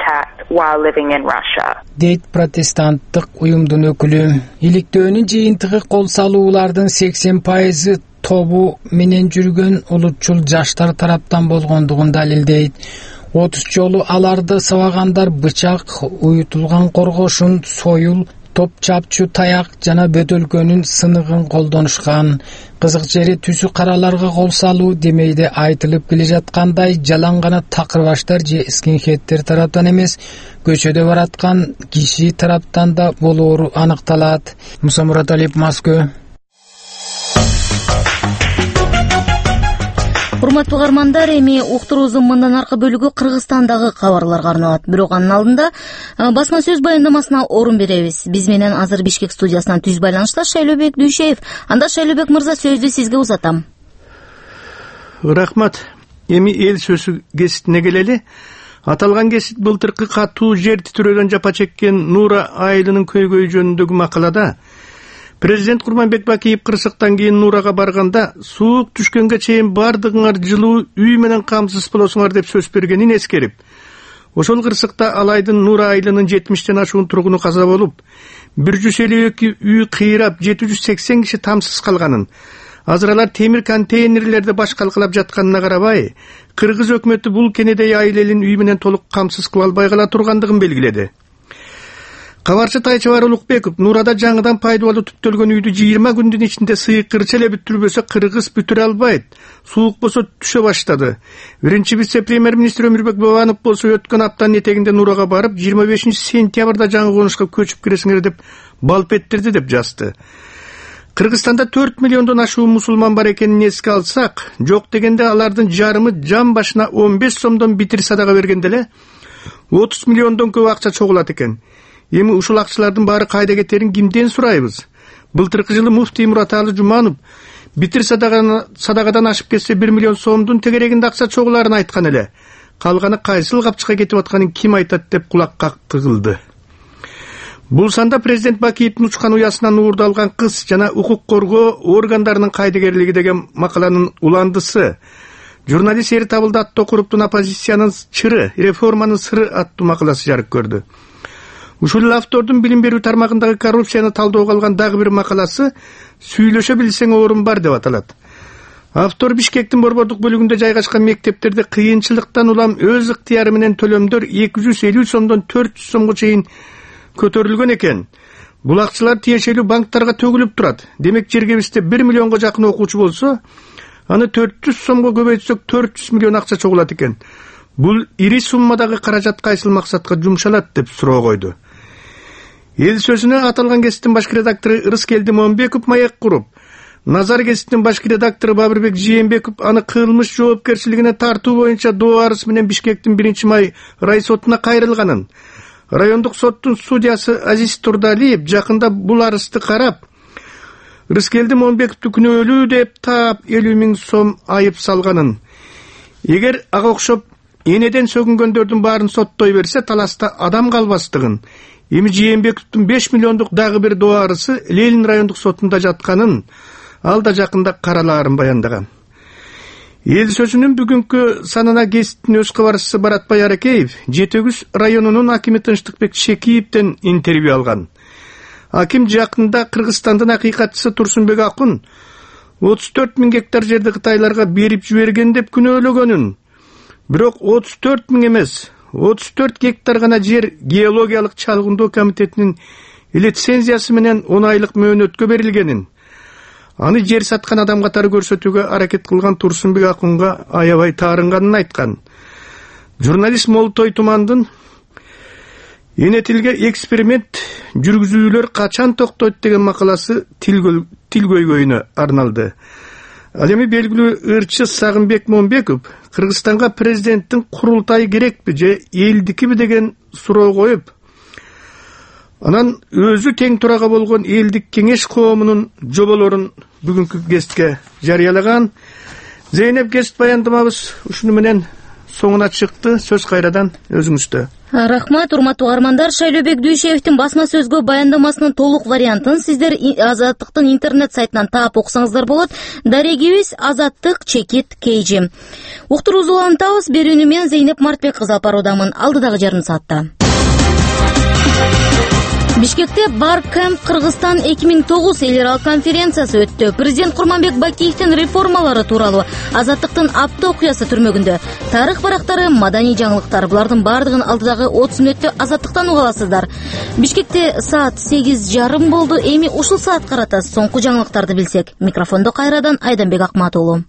Дейт протестанттык уюмдун өкүлү. Иликтөөнүн жыйынтыгы кол салуулардын сексен пайызы тобу менен жүргөн улутчул жаштар тараптан болгондугун далилдейт. отуз жолу аларды сабагандар бычак, уютулган коргошун, союл, топ чапчу таяк жана бөтөлкөнүн сыныгын колдонушкан. Кызык жери түсү караларга кол салуу демейде айтылып келе жаткандай жалаң гана такырбаштар же скинхедтер тараптан эмес, көчөдө бараткан киши тараптан да болоору аныкталат. Муса Мураталиев, Москва. Урматтуу угармандар, эми уктуруубуздун мындан аркы бөлүгү Кыргызстандагы кабарларга арналат. Бирок анын алдында басма сөз баяндамасына орун беребиз. Биз менен азыр Бишкек студиясынан түз байланышта Шайлообек Дүйшеев. Анда Шайлообек мырза, сөздү сизге узатам. Рахмат. Эми эл сөзү кеситине келели. Аталган кесит былтыркы катуу жер титирөөдөн жапа чеккен Нура айылынын көйгөйү жөнүндөгү макалада Президент Курманбек Бакиев кырсыктан кийин Нурага барганда суук түшкөнгө чейин бардыгыңар жылуу үй менен камсыз болосуңар деп сөз бергенин эскерип, ошол кырсыкта Алайдын Нура айылынын жетимиштен ашуун тургуну каза болуп, бир жүз элүү эки үй кыйрап, жети жүз сексен киши тамсыз калганын, азыр алар темир контейнерлерде баш калкалап жатканына карабай, Кыргыз өкмөтү бул кенедей айыл элин үй менен толук камсыз кыла албай кала тургандыгын белгиледи. Кабарчы Тайчыбар Улукбеков Нурада жаңыдан пайдалуу түптөлгөн үйдү жыйырма күндүн ичинде сыйкырча эле бүттүрбөсө Кыргыз бүтүрө албайт. Суук болсо түшө баштады. Биринчи вице-премьер-министр Өмүрбек Бабанов болсо өткөн аптанын этегинде Нурага барып, жыйырма бешинчи сентябрда жаңы конушка көчүп киресиңер деп балп этtirdi деп жазды. Кыргызстанда төрт миллиондон ашуун мусулман бар экенин эске алсак, жок дегенде алардын жарымы жан башына он беш сомдон битир садага бергенде эле отуз миллиондон көп акча чогулат экен. Эми ушул акчалардын баары кайда кетерин кимден сурайбыз? Былтыркы жылы муфтий Мураталы Жуманов битир садаганы садагадан ашып кетсе бир миллион сомдун тегерегинде акча чогуларын айткан эле. Калганы кайсыл капчыкка кетип атканын ким айтат деп кулакка кыгылды. Бул санда президент Бакиевдин учкан уясынан уурдалган кыз жана укук коргоо органдарынын кайдыгерлиги деген макаланын уландысы. Журналист Эр Табылды аттуу куруптун оппозициянын чыры, реформанын сыры аттуу макаласы жарык көрдү. Ушул автордун билим берүү тармагындагы коррупцияны талдоого алган дагы бир макаласы «Сүйлөшө билсең орун бар» деп аталат. Автор Бишкектин борбордук бөлүгүндө жайгашкан мектептерде кыйынчылыктан улам өз ыктыяры менен төлөмдөр эки жүз элүү сомдон төрт жүз сомго чейин көтөрүлгөн экен. Бул акчалар тиешелүү банктарга төгүлүп турат. Демек жергебизде бир миллионго жакын окуучу болсо, аны төрт жүз сомго көбөйтсөк төрт жүз миллион акча чогулат экен. Бул ири суммадагы каражат кайсыл максатка жумшалат деп суроо койду. Эл сөзүнө аталган кесиптин башкы редактору Ырыскелди Момбеков маек куруп, Назар кесиптин башкы редактору Бабырбек Жээнбеков аны кылмыш жоопкерчилигине тартуу боюнча доо арыз менен Бишкектин биринчи май райсотуна кайрылганын, райондук соттун судьясы Азиз Турдалиев жакында бул арызды карап, Ырыскелди Момбековду күнөөлүү деп таап элүү миң сом айып салганын, эгер ага окшоп энеден сөгүнгөндөрдүн баарын соттой берсе, таласта адам калбастыгын, эми Жээнбековдун беш миллиондук дагы бир доо арызы Ленин райондук сотунда жатканын, ал да жакында каралаарын баяндаган. Эл сөзүнүн бүгүнкү санына кесиптин өз кабарчысы Баратбай Аракеев Жети Өгүз районунун акими Тынчтыкбек Шекиевден интервью алган. Аким жакында Кыргызстандын акыйкатчысы Турсунбек Акун отуз төрт миң гектар жерди кытайларга берип жиберген деп күнөөлөгөнүн, бирок отуз төрт миң эмес, отуз төрт гектар гана жер геологиялык чалгындоо комитетинин лицензиясы менен он айлык мөөнөткө берилгенин, аны жер саткан адам катары көрсөтүүгө аракет кылган Турсунбек Акунга аябай таарынганын айткан. Журналист Молтой Тумандын энетилге эксперимент жүргүзүүлөр качан токтойт деген макаласы тил көйгөйүнө арналды. Ал эми белгилүү ырчы Сагынбек Момбеков Кыргызстанга президенттин курултайы керекпи же элдикиби деген суроо коюп, Анан өзү тең турага болгон элдик кеңеш коомунун жоболорун бүгүнкү гестке жарыялаган. Зейнеп гест баяндамабыз ушуну менен соңуна чыкты. Сөз кайрадан өзүңүздө. Рахмат, урматтуу угармандар. Шайлообек Дүйшеевдин басма сөзгө баяндамасынын толук вариантын сиздер Азаттыктын интернет сайтынан таап окусаңыздар болот. Дарегибиз Азаттык чекит кейжи. Уктуруубузду улантабыз. Берүүнү мен Зейнеп Мартбек кызы алып баруудамын. Алдыдагы жарым саатта. Бишкекте Баркэмп Кыргызстан эки миң тогуз эл аралык конференциясы өттү. Президент Курманбек Бакиевдин реформалары тууралуу Азаттыктын апта окуясы түрмөгүндө. Тарых барактары, маданий жаңылыктар, булардын бардыгын алдыдагы отуз мүнөттө Азаттыктан уга аласыздар. Бишкекте саат сегиз жарым болду. Эми ушул саат карата соңку жаңылыктарды билсек. Микрофондо кайрадан Айданбек Акматуулу.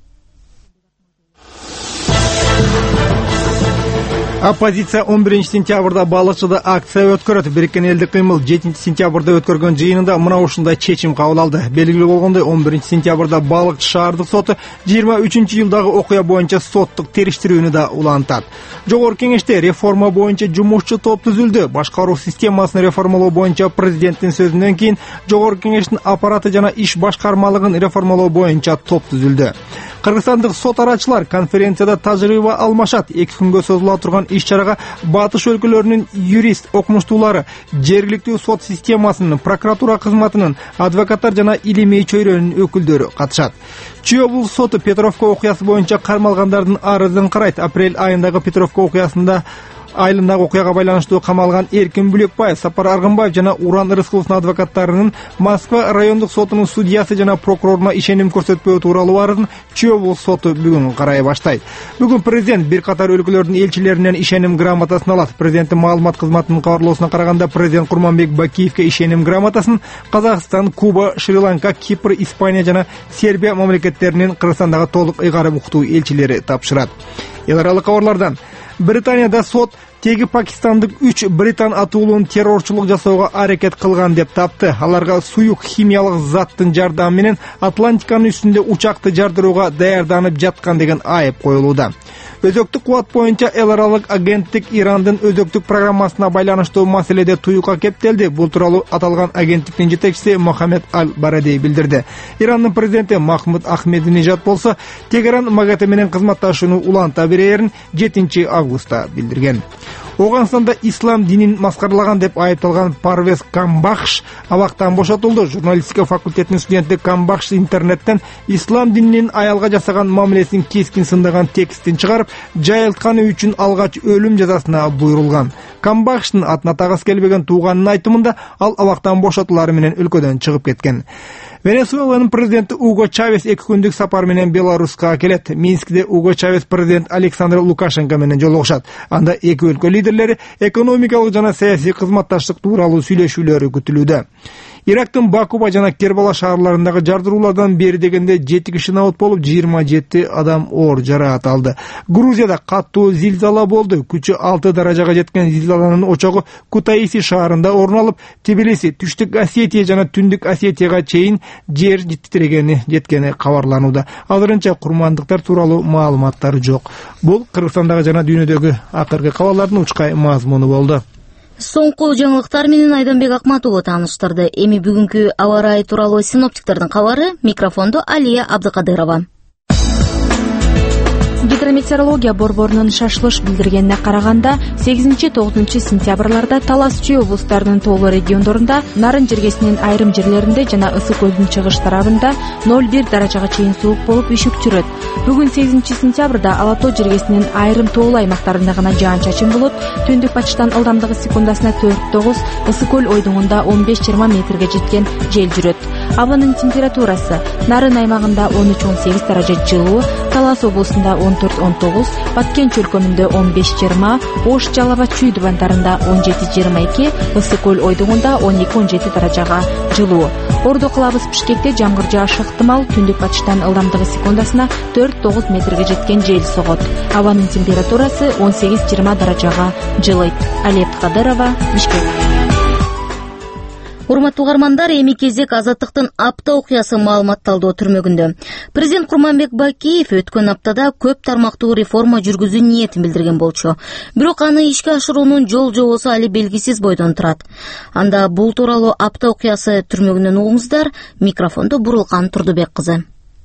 Оппозиция он биринчи сентябрда балыкчыда акция өткөрөт. Бириккен элдик кыймыл жетинчи сентябрда өткөргөн жыйынында мына ушундай чечим кабыл алды. Белгилүү болгондой он биринчи сентябрда балыкчы шаардык соту жыйырма үчүнчү жылдагы окуя боюнча соттук териштирүүнү да улантат. Жогорку кеңеште реформа боюнча жумушчу топ түзүлдү. Башкаруу системасын реформалоо боюнча президенттин сөзүнөн кийин жогорку кеңештин аппараты жана иш башкармалыгын реформалоо боюнча топ түзүлдү. Кыргызстандык сот арачылар конференцияда тажрыйба алмашат. Эки күнгө созула турган иш-чарага батыш өлкөлөрүнүн юрист окумуштуулары, жергиликтүү сот системасынын, прокуратура кызматынын, адвокаттар жана илимий чөйрөнүн өкүлдөрү катышат. Чүй облус соту Петровка окуясы боюнча кармалгандардын арызын карайт. Апрель айындагы Петровка окуясында айылындагы окуяга байланыштуу камалган Эркин Бүлөкбаев, Сапар Аргынбаев жана Уран Рыскуловдун адвокаттарынын Москва райондук сотунун судьясы жана прокуроруна ишеним көрсөтпөө тууралуу арызын Чүй облус соту бүгүн карай баштайт. Бүгүн президент бир катар өлкөлөрдүн элчилеринен ишеним грамотасын алат. Президенттин маалымат кызматынын кабарлоосуна караганда президент Курманбек Бакиевке ишеним грамотасын Казакстан, Куба, Шри-Ланка, Кипр, Испания жана Сербия мамлекеттеринин Кыргызстандагы толук ыйгарым уктуу элчилери тапшырат. Эл аралык кабарлардан Британияда сот теги пакистандык үч британ атуулун террорчулук жасоого аракет кылган деп тапты. Аларга суюк химиялык заттын жардамы менен Атлантиканын үстүндө учакты жардырууга даярданып жаткан деген айып коюлууда. Өзөктүк кубат боюнча эл аралык агенттик Ирандын өзөктүк программасына байланыштуу маселеде туюкка кептелди. Бул тууралуу аталган агенттиктин жетекчиси Мохаммед Аль-Барадей билдирди. Ирандын президенти Махмуд Ахмединежад болсо Тегеран МАГАТЭ менен кызматташууну уланта берерин жетинчи августта билдирген. Оганстанда ислам динин маскарлаган деп айыпталган Парвез Камбахш абактан бошотулду. Журналистика факультетинин студенти Камбахш интернеттен ислам дининин аялга жасаган мамилесин кескин сындаган текстин чыгарып, жайылтканы үчүн алгач өлүм жазасына буйрулган. Камбахштын атына тагыс келбеген тууганынын айтымында ал абактан бошотулары менен өлкөдөн чыгып кеткен. Венесуэланын президенти Уго Чавес эки күндүк сапар менен Беларуска келет. Минскте Уго Чавес президент Александр Лукашенко менен жолугушат. Анда эки өлкө лидерлери экономикалык жана саясий кызматташтык тууралуу сүйлөшүүлөрү күтүлүүдө. Ирактын Бакуба жана Кербала шаарларындагы жардыруулардан бери дегенде жети киши набыт болуп, жыйырма жети адам оор жараат алды. Грузияда каттуу зилзала болду. Күчү алты даражага жеткен зилзаланын очогу Кутаиси шаарында орун алып, Тбилиси, Түштүк Осетия жана Түндүк Осетияга чейин жер титирегени жеткени кабарланууда. Азырынча курмандыктар тууралуу маалыматтар жок. Бул Кыргызстандагы жана дүйнөдөгү акыркы кабарлардын учкай мазмуну болду. Соңку жаңылыктар менен Айданбек Акматуулу тааныштырды. Эми бүгүнкү аба ырайы тууралуу синоптиктердин кабары. Микрофондо Алия Абдыкадырова. Гидрометеорология борборунун шашылыш билдиргенине караганда, сегизинчи тогузунчу сентябрларда Талас Чүй облустарынын тоолуу региондорунда, Нарын жергесинин айрым жерлеринде жана Ысык көлдүн чыгыш тарабында ноль бир даражага чейин суук болуп үшүк жүрөт. Бүгүн сегизинчи сентябрда Ала тоо жергесинин айрым тоолуу аймактарында гана жаан-чачын болот. Түндүк батыштан ылдамдыгы секундасына төрт тогуз, Ысык көл ойдуңунда он беш жыйырма метрге жеткен жел жүрөт. Абанын температурасы Нарын аймагында он үч он сегиз даража жылуу, Талас облусунда он төрт он тогуз, Баткен чөлкөмүндө он беш жыйырма, Ош Жалал Абад Чүй дубандарында он жети жыйырма эки, Ысык көл ойдуңунда он эки он жети даражага жылуу. Ордо кылабыз Бишкекте жамгыр жаашы ыктымал, түндүк батыштан ылдамдыгы секундасына төрт тогуз метрге жеткен жел согот. Абанын температурасы он сегиз жыйырма даражага жылыйт. Алия Абдыкадырова, Бишкек. Урматтуу угармандар, эми кезек Азаттыктын апта окуясы маалыматталдоо түрмөгүндө. Президент Курманбек Бакиев өткөн аптада көп тармактуу реформа жүргүзүү ниетин билдирген болчу. Бирок аны ишке ашыруунун жол жобосу али белгисиз бойдон турат. Анда бул тууралуу апта окуясы түрмөгүнөн угуңуздар. Микрофондо Бурулкан Турдубек кызы.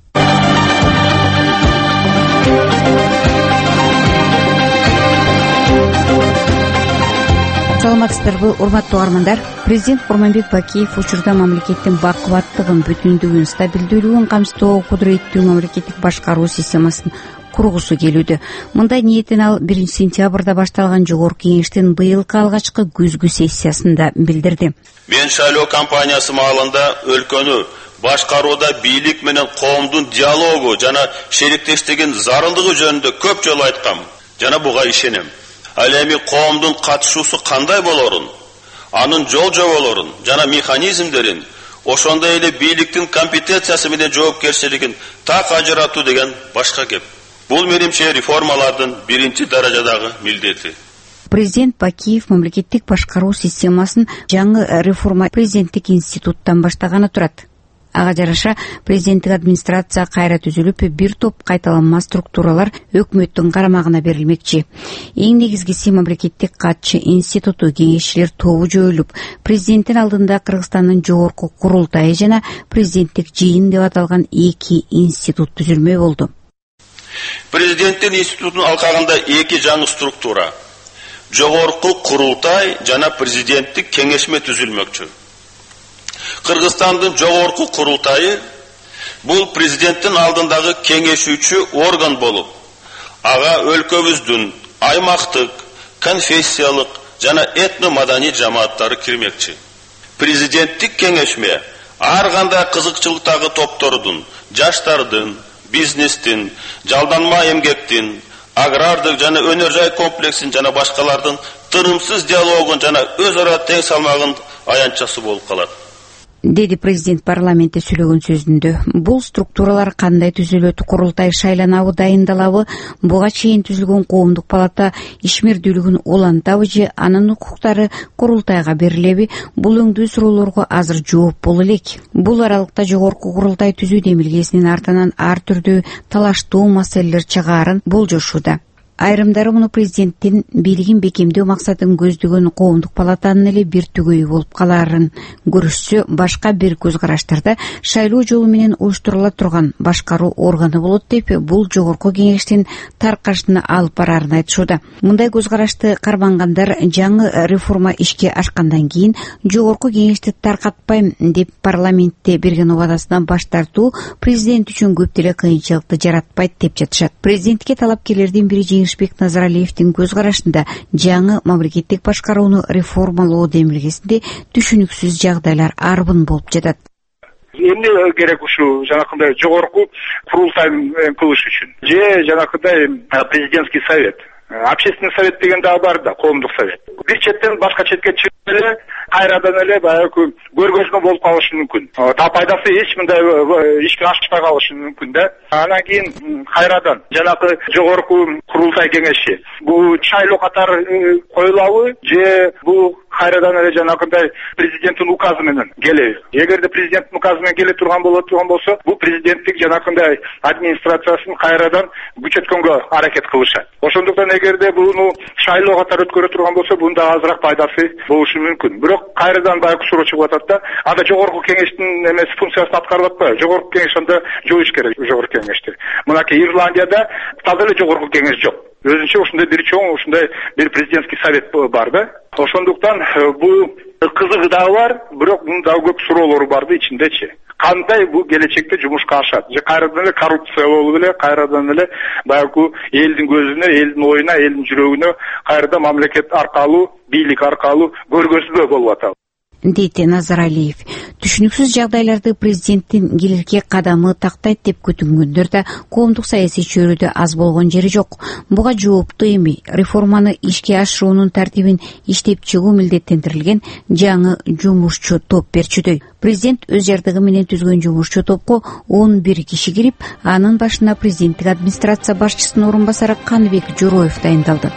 Саламатсыздарбы, урматтуу угармандар. Президент Курманбек Бакиев учурда мамлекеттин бакубаттыгын, бүтүндүгүн, стабилдүүлүгүн камсыздоого кудуреттүү мамлекеттик башкаруу системасын кургусу келүүдө. Мындай ниетин ал биринчи сентябрда башталган жогорку кеңештин быйылкы алгачкы күзгү сессиясында билдирди. Мен шайлоо кампаниясы маалында өлкөнү башкарууда бийлик менен коомдун диалогу жана шериктештигин зарылдыгы жөнүндө көп жолу айткам жана буга ишенем. Ал эми коомдун катышуусу кандай болорун, анын жол жоболорун жана механизмдерин, ошондой эле бийликтин компетенциясы менен жоопкерчилигин так ажыратуу деген башка кеп. Бул менимче реформалардын биринчи даражадагы милдети. Президент Бакиев мамлекеттик башкаруу системасын жаңы реформа президенттик институттан баштаганы турат. Ага жараша президенттик администрация кайра түзүлүп, бир топ кайталанма структуралар өкмөттүн карамагына берилмекчи. Эң негизгиси мамлекеттик катчы институту, кеңешчилер тобу жойулуп, президенттин алдында Кыргызстандын жогорку курултайы жана президенттик жыйын деп аталган эки институт түзүлмө болду. Президенттин институтунун алкагында эки жаңы структура, жогорку курултай жана президенттик кеңешме түзүлмөкчү. Кыргызстандын жогорку курултайы бул президенттин алдындагы кеңешүүчү орган болуп, ага өлкөбүздүн аймактык, конфессиялык жана этно-маданий жамааттары кирмекчи. Президенттик кеңешме ар кандай кызыкчылыктагы топтордун, жаштардын, бизнестин, жалданма эмгектин, агрардык жана өнөр жай комплексин жана башкалардын тынымсыз диалогун жана өз ара тең салмагын аянтчасы болуп калат. Деди президент парламентте сүйлөгөн сөзүндө. Бул структуралар кандай түзүлөт, курултай шайланабы, дайындалабы, буга чейин түзүлгөн коомдук палата ишмердүүлүгүн улантабы же анын укуктары курултайга берилеби? Бул өңдүү суроолорго азыр жооп боло элек. Бул аралыкта жогорку курултай түзүү демилгесинин артынан ар түрдүү талаштуу маселелер чыгаарын болжошууда. Айрымдары муну президенттин бийлигин бекемдөө максатын көздөгөн коомдук палатанын эле бир түгөйү болуп калаарын көрүшсө, башка бир көз караштарда шайлоо жолу менен уюштурула турган башкаруу органы болот деп, бул жогорку кеңештин таркашына алып бараарын айтышууда. Мындай көз карашты кармангандар жаңы реформа ишке ашкандан кийин жогорку кеңешти таркатпайм деп парламентте берген убадасынан баш тартуу президент үчүн көп деле кыйынчылыкты жаратпайт деп жатышат. Президентке талапкерлердин бири Жеңишбек Назаралиевдин көз карашында жаңы мамлекеттик башкарууну реформалоо демилгесинде түшүнүксүз жагдайлар арбын болуп жатат. Эмне керек ушул жанакындай жогорку курултай кылыш үчүн? Же жанакындай президентский совет? Общественный совет деген дагы бар да, коомдук совет. Бир четтен башка четке чыгып эле кайрадан эле баягы көргөзмө болуп калышы мүмкүн. Та пайдасы эч мындай ишке ашпай калышы мүмкүн да. Анан кийин кайрадан жанакы жогорку курултай кеңеши бул шайлоо катары коюлабы же бул кайрадан эле жанакындай президенттин указы менен келеби? Эгерде президенттин указы менен келе турган боло турган болсо, бул президенттик жанакындай администрациясын кайрадан күчөткөнгө аракет кылышат. Ошондуктан эгерде буну шайлоо катары өткөрө турган болсо, бунда азыраак пайдасы болушу мүмкүн. Бирок кайрадан баягы суроо чыгып атат да, анда жогорку кеңештин эмеси функциясын аткарып атпайбы? Жогорку кеңеш анда жоюш керек, жогорку кеңешти. Мынакей Ирландияда таза эле жогорку кеңеш жок. Өзүнчө ушундай бир чоң, ушундай бир президентский совет бар да. Ошондуктан бул кызыгы дагы бар, бирок мунун дагы көп суроолору бар да ичиндечи. Кандай бул келечекте жумушка ашат? Же кайрадан эле коррупция болуп эле, кайрадан эле баягы элдин көзүнө, элдин оюна, элдин жүрөгүнө кайрадан мамлекет аркылуу, бийлик аркылуу көргөзмө болуп атат. Дейт Назаралиев. Түшүнүксүз жагдайларды президенттин келерки кадамы тактайт деп күтүнгөндөр да коомдук саясий чөйрөдө аз болгон жери жок. Буга жооптуу эми реформаны ишке ашыруунун тартибин иштеп чыгуу милдеттендирилген жаңы жумушчу топ берчүдөй. Президент өз жардыгы менен түзгөн жумушчу топко он бир киши кирип, анын башына президенттик администрация башчысынын орун басары Каныбек Жороев дайындалды.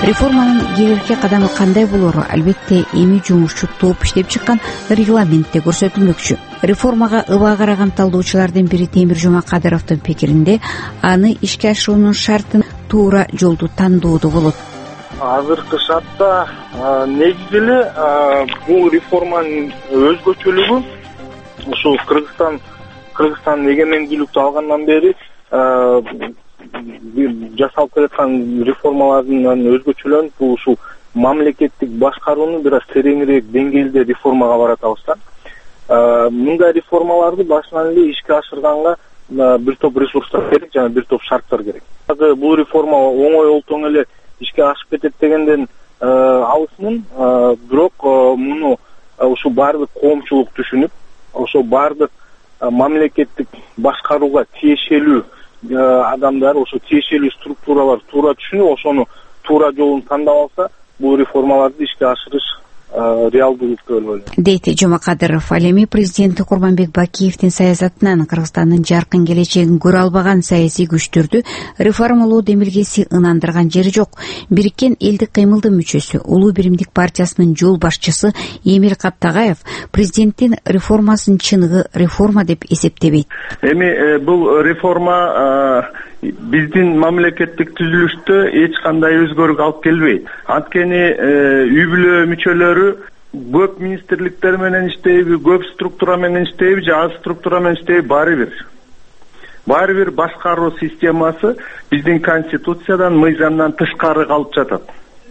Реформанын кийинки кадамы кандай болору албетте эми жумушчу топ иштеп чыккан регламентте көрсөтүлмөкчү. Реформага ыба караган талдоочулардын бири Темир Жумакадыровдун пикиринде аны ишке ашыруунун шартын туура жолду тандоодо болот. Азыркы шартта негизи эле бул реформанын өзгөчөлүгү ушул Кыргызстан Кыргызстан эгемендүүлүктү алгандан бери жасалып келаткан реформалардын өзгөчөлүгү бул ушул мамлекеттик башкарууну бир аз тереңирээк деңгээлде реформага баратабыз да. Мындай реформаларды башынан эле ишке ашырганга бир топ ресурстар керек жана бир топ шарттар керек. Бул реформа оңой олтоң эле ишке ашып кетет дегенден алысмын, бирок муну ушул баардык коомчулук түшүнүп, ошол баардык мамлекеттик башкарууга тиешелүү адамдар, ошо тиешелүү структуралар туура түшүнүп, ошону туура жолун тандап алса, бул реформаларды ишке ашырыш реалдуулукту болбойт дейт Жумакадыров. Ал эми президент Курманбек Бакиевдин саясатынан Кыргызстандын жаркын келечегин көрө албаган саясий күчтөрдү реформалоо демилгеси ынандырган жери жок. Бириккен элдик кыймылдын мүчөсү, Улуу биримдик партиясынын жол башчысы Эмиль Каптагаев президенттин реформасын чыныгы реформа деп эсептебейт. Эми бул реформа биздин мамлекеттик түзүлүштө эч кандай өзгөрүүгө алып келбейт. Анткени үй бүлө мүчөлөрү көп министрликтер менен иштейби, көп структура менен иштейби, же аз структура менен иштейби, баары бир. Баары бир башкаруу системасы биздин конституциядан, мыйзамдан тышкары калып жатат.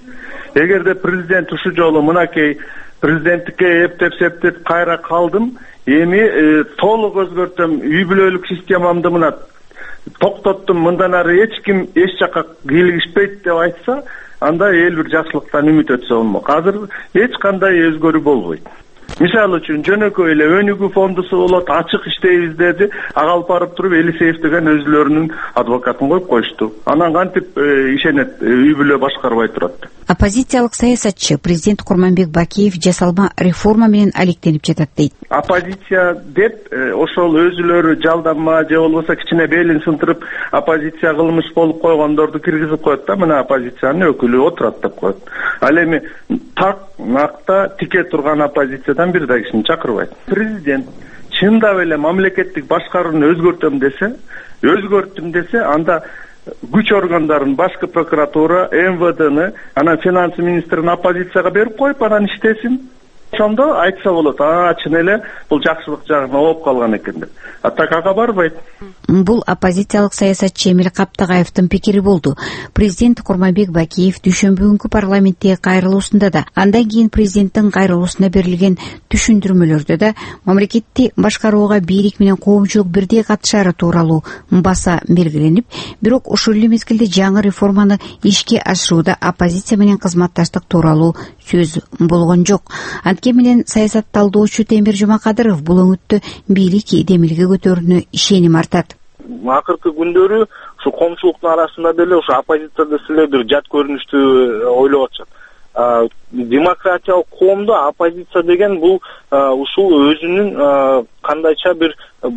Эгерде президент ушу жолу мынакей президенттикке эптеп септеп кайра калдым, эми толук өзгөртөм, үй бүлөлүк системамды мына токтоттум, мындан ары эч ким эч жака кийлигишпейт деп айтса, анда эл бир жакшылыктан үмүт өтсө болмок. Азыр эч кандай өзгөрүү болбойт. Мисалы үчүн жөнөкөй эле өнүгүү фондусу болот, ачык иштейбиз деди, ага алып барып туруп Элисеев деген өзүлөрүнүн адвокатын коюп коюшту. Анан кантип ишенет, үй бүлө башкарбай турат. Оппозициялык саясатчы президент Курманбек Бакиев жасалма реформа менен алектенип жатат дейт. Оппозиция деп ошол өзүлөрү жалданма же болбосо кичине белин сынтырып оппозиция кылмыш болуп койгондорду киргизип коет да, мына оппозициянын өкүлү отурат деп коет. Ал эми так накта тике турган оппозициядан бир да кишини чакырбайт. Президент чындап эле мамлекеттик башкарууну өзгөртөм десе, өзгөрттүм десе, анда күч органдарын, башкы прокуратура, эм вэ дэни, анан финансы министрин оппозицияга берип коюп, анан иштесин. Ошондо айтса болот, а чын эле бул жакшылык жагына ооп калган экен деп. А так ага барбайт. Бул оппозициялык саясатчы Эмиль Каптагаевдин пикири болду. Президент Курманбек Бакиев дүйшөмбү күнкү парламенттеги кайрылуусунда да, андан кийин президенттин кайрылуусуна берилген түшүндүрмөлөрдө да мамлекетти башкарууга бийлик менен коомчулук бирдей катышары тууралуу баса белгиленип, бирок ушул эле мезгилде жаңы реформаны ишке ашырууда оппозиция менен кызматташтык тууралуу сөз болгон жок. Анткени менен саясат талдоочу Темир Жумакадыров бул өңүттө бийлик демилге көтөрүүнө ишеним артат. Акыркы күндөрү ушу коомчулуктун арасында деле ушу оппозицияда силе бир жат көрүнүштү ойлоп атышат. Демократиялык коомдо оппозиция деген бул ушул өзүнүн кандайча бир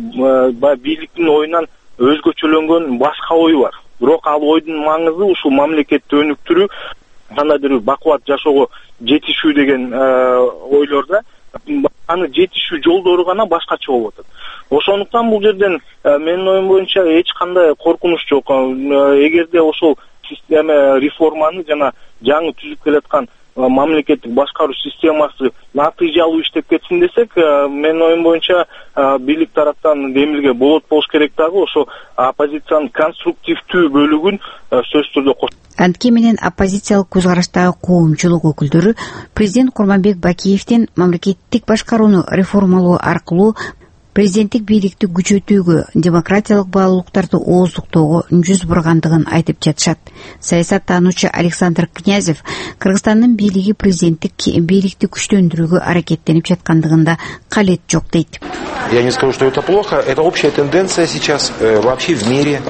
бийликтин оюнан өзгөчөлөнгөн башка ою бар. Бирок ал ойдун маңызы ушул мамлекетти өнүктүрүү, кандайдыр бир бакубат жашоого жетишүү деген ойлорда, аны жетишүү жолдору гана башкача болуп атат. Ошондуктан бул жерден менин оюм боюнча эч кандай коркунуч жок. Эгерде ошол система реформаны жана жаңы түзүп келаткан мамлекеттик башкаруу системасы натыйжалуу иштеп кетсин десек, менин оюм боюнча бийлик тараптан демилге болот болуш керек дагы ошо оппозициянын конструктивдүү бөлүгүн сөзсүз түрдө кош. Анткени менен оппозициялык көз караштагы коомчулук өкүлдөрү президент Курманбек Бакиевдин мамлекеттик башкарууну реформалоо аркылуу президенттик бийликти күчөтүүгө, демократиялык баалуулуктарды ооздуктоого жүз бургандыгын айтып жатышат. Саясаттануучу Александр Князев Кыргызстандын бийлиги президенттик бийликти күчтөндүрүүгө аракеттенип жаткандыгында калет жок дейт. Я не скажу, что это плохо, это общая тенденция сейчас э, вообще в мире.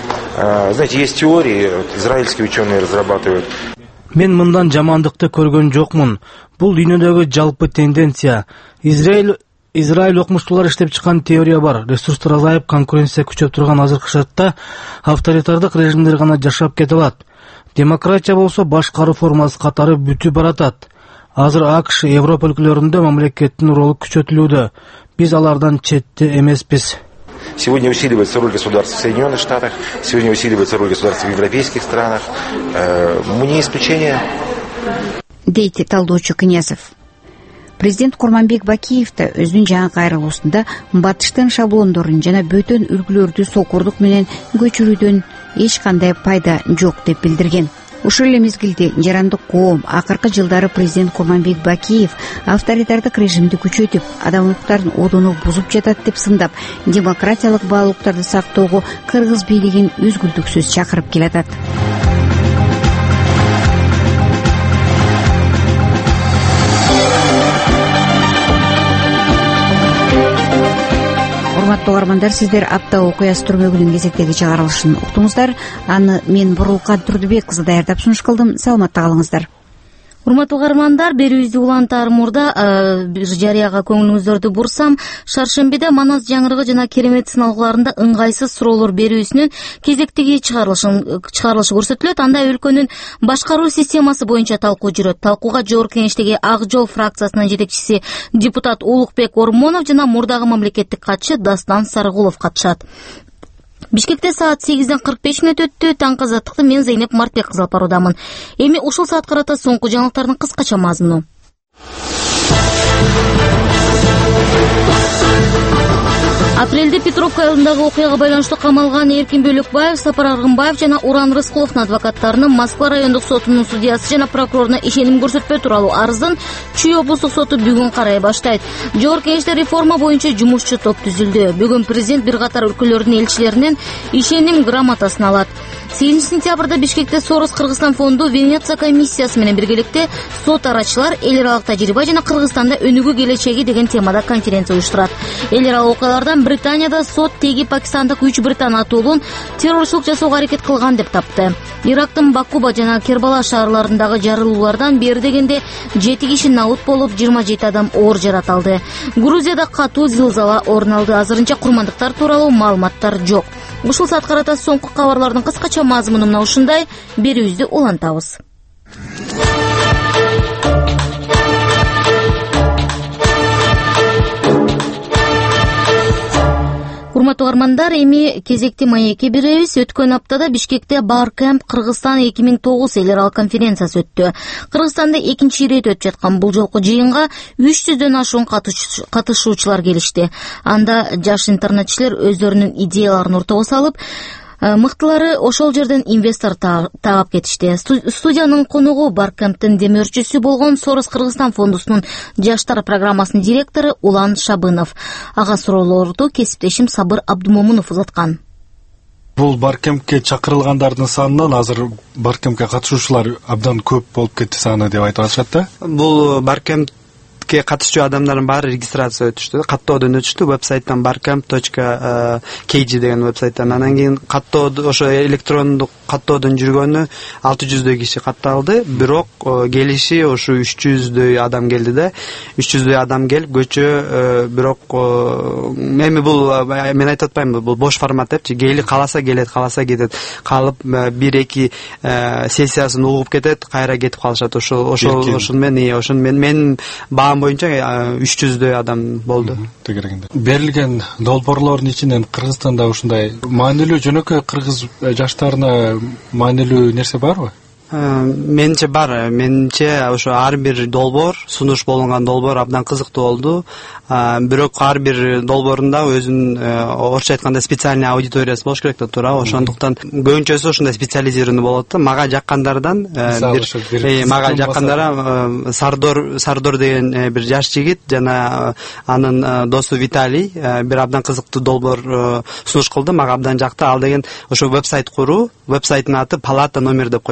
Э, знаете, есть теории, вот, израильские ученые разрабатывают. Мен мындан жамандыкты көргөн жокмун. Бул дүйнөдөгү жалпы тенденция. Израиль Израиль окумуштуулар иштеп чыккан теория бар. Ресурстар азайып, конкуренция күчөп турган азыркы шартта авторитардык режимдер гана жашап кете алат. Демократия болсо башкаруу формасы катары бүтүп баратат. Азыр АКШ, Европа өлкөлөрүндө мамлекеттин ролу күчөтүлүүдө. Биз алардан четте эмеспиз. Сегодня усиливается роль государств в Соединенных Штатах, сегодня усиливается роль государств в европейских странах. Мы не исключение. Дейт талдоочу Князев. Президент Курманбек Бакиев да өзүнүн жаңы кайрылуусунда батыштын шаблондорун жана бөтөн үлгүлөрдү сокурдук менен көчүрүүдөн эч кандай пайда жок деп билдирген. Ушул эле мезгилде жарандык коом акыркы жылдары президент Курманбек Бакиев авторитардык режимди күчөтүп, адам укуктарын одоно бузуп жатат деп сындап, демократиялык баалуулуктарды сактоого кыргыз бийлигин үзгүлтүксүз чакырып келатат. Урматтуу угармандар, сиздер апта окуясы түрмөгүнүн кезектеги чыгарылышын уктуңуздар. Аны мен Бурулкан Турдубек кызы даярдап сунуш кылдым. Саламатта калыңыздар. Урматтуу угармандар, берүүбүздү улантаар мурда бир жарыяга көңүлүңүздөрдү бурсам, шаршембиде Манас жаңырыгы жана Керемет сыналгыларында ыңгайсыз суроолор берүүсүнүн кезектеги чыгарылышын чыгарылышы көрсөтүлөт. Анда өлкөнүн башкаруу системасы боюнча талкуу жүрөт. Талкууга Жогорку Кеңештеги Ак Жол фракциясынын жетекчиси депутат Улукбек Ормонов жана мурдагы мамлекеттик катчы Дастан Сарыгулов катышат. Бишкекте саат сегизден кырк беш мүнөт өттү. Таңкы азаттыкты мен Зейнеп Мартбек кызы алып баруудамын. Эми ушул саат карата соңку жаңылыктардын кыскача мазмуну. Апрелде Петровка айылындагы окуяга байланыштуу камалган Эркин Бөлөкбаев, Сапар Аргынбаев жана Уран Рыскуловдун адвокаттарынын Москва райондук сотунун судьясы жана прокуроруна ишеним көрсөтпөө тууралуу арызын Чүй облустук соту бүгүн карай баштайт. Жогорку Кеңеште реформа боюнча жумушчу топ түзүлдү. Бүгүн президент бир катар өлкөлөрдүн элчилеринен ишеним грамотасын алат. сегизинчи сентябрда Бишкекте Сорос Кыргызстан фонду Венеция комиссиясы менен биргеликте сот арачылар эл аралык тажрыйба жана Кыргызстанда өнүгүү келечеги деген темада конференция уюштурат. Эл аралык окуялардан Британияда сот теги Пакистандык үч британ атуулун террорчулук жасоого аракет кылган деп тапты. Ирактын Бакуба жана Кербала шаарларындагы жарылуулардан бери дегенде жети киши наут болуп, жыйырма жети адам оор жарат алды. Грузияда катуу зилзала орун алды. Азырынча курмандыктар тууралуу маалыматтар жок. Ушул саат карата соңку кабарлардын кыскача мазмуну мына ушундай. Берүүбүздү улантабыз. Урматтуу угармандар, эми кезекти маекке беребиз. Өткөн аптада Бишкекте Баркэмп Кыргызстан эки миң тогуз эл аралык конференциясы өттү. Кыргызстанда экинчи ирет өтүп жаткан бул жолку жыйынга үч жүздөн ашуун катышуучулар келишти. Анда жаш интернетчилер өздөрүнүн идеяларын ортого салып, мыктылары ошол жерден инвестор таап кетишти. Студиянын конугу Баркэмптин демөөрчүсү болгон Сорос Кыргызстан фондусунун жаштар программасынын директору Улан Шабынов. Ага суроолорду кесиптешим Сабыр Абдумомунов узаткан. Бул Баркэмпке чакырылгандардын санынан азыр Баркэмпке катышуучулар абдан көп болуп кетти саны деп айтып атышат да. Бул Баркэмп катышчу адамдардын баары регистрация өтүштү, каттоодон өтүштү. Вебсайттан баркэмп точка кей джи деген вебсайттан. Анан кийин каттоо ошо электрондук каттоодон жүргөнү алты жүздөй киши катталды. Бирок келиши ошо үч жүздөй адам келди да. үч жүздөй адам келип көчө, бирок эми бул мен айтып атпаймынбы, бул бош формат депчи. Кели каласа келет, каласа кетет. Калып бир эки сессиясын угуп кетет, кайра кетип калышат. Ошо ошол ошол менен ошон мен мен боюнча үч жүздөй адам болду. Тегерегинде. Берилген долбоорлордун ичинен Кыргызстанда ушундай маанилүү жөнөкөй кыргыз жаштарына маанилүү нерсе барбы? Менче бар. Менче ошо ар бир долбоор, сунуш болгон долбоор абдан кызыктуу болду. Бирок ар бир долбоорунда өзүнүн орусча айтканда специальный аудиториясы болуш керек да туура. Ошондуктан көбүнчөсү ошондой специализированный болот да. Мага жаккандардан бир мага жаккандары Сардор Сардор деген бир жаш жигит жана анын досу Виталий бир абдан кызыктуу долбоор сунуш кылды. Мага абдан жакты. Ал деген ошо вебсайт куруу, вебсайттын аты Палата номер деп коебуз дейт да.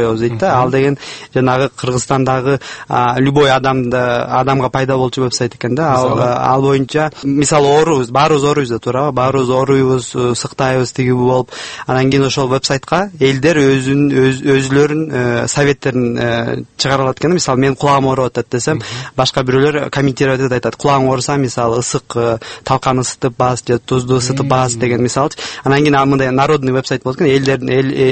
да. Ал деген жанагы Кыргызстандагы любой адамды адамга пайда болчу вебсайт экен да. Ал ал боюнча мисалы оорубуз, баарыбыз ооруйбуз да, туурабы? Баарыбыз ооруйбуз, сыктайбыз, тиги болуп. Анан кийин ошол вебсайтка элдер өзүн өзүлөрүнүн советтерин чыгара алат экен. Мисалы мен кулагым ооруп атат десем, башка бирөөлөр комментировать этип айтат. Кулагың ооруса, мисалы ысык талкан ысытып бас же тузду ысытып бас деген мисалчы. Анан кийин мындай народный вебсайт болот экен. Элдердин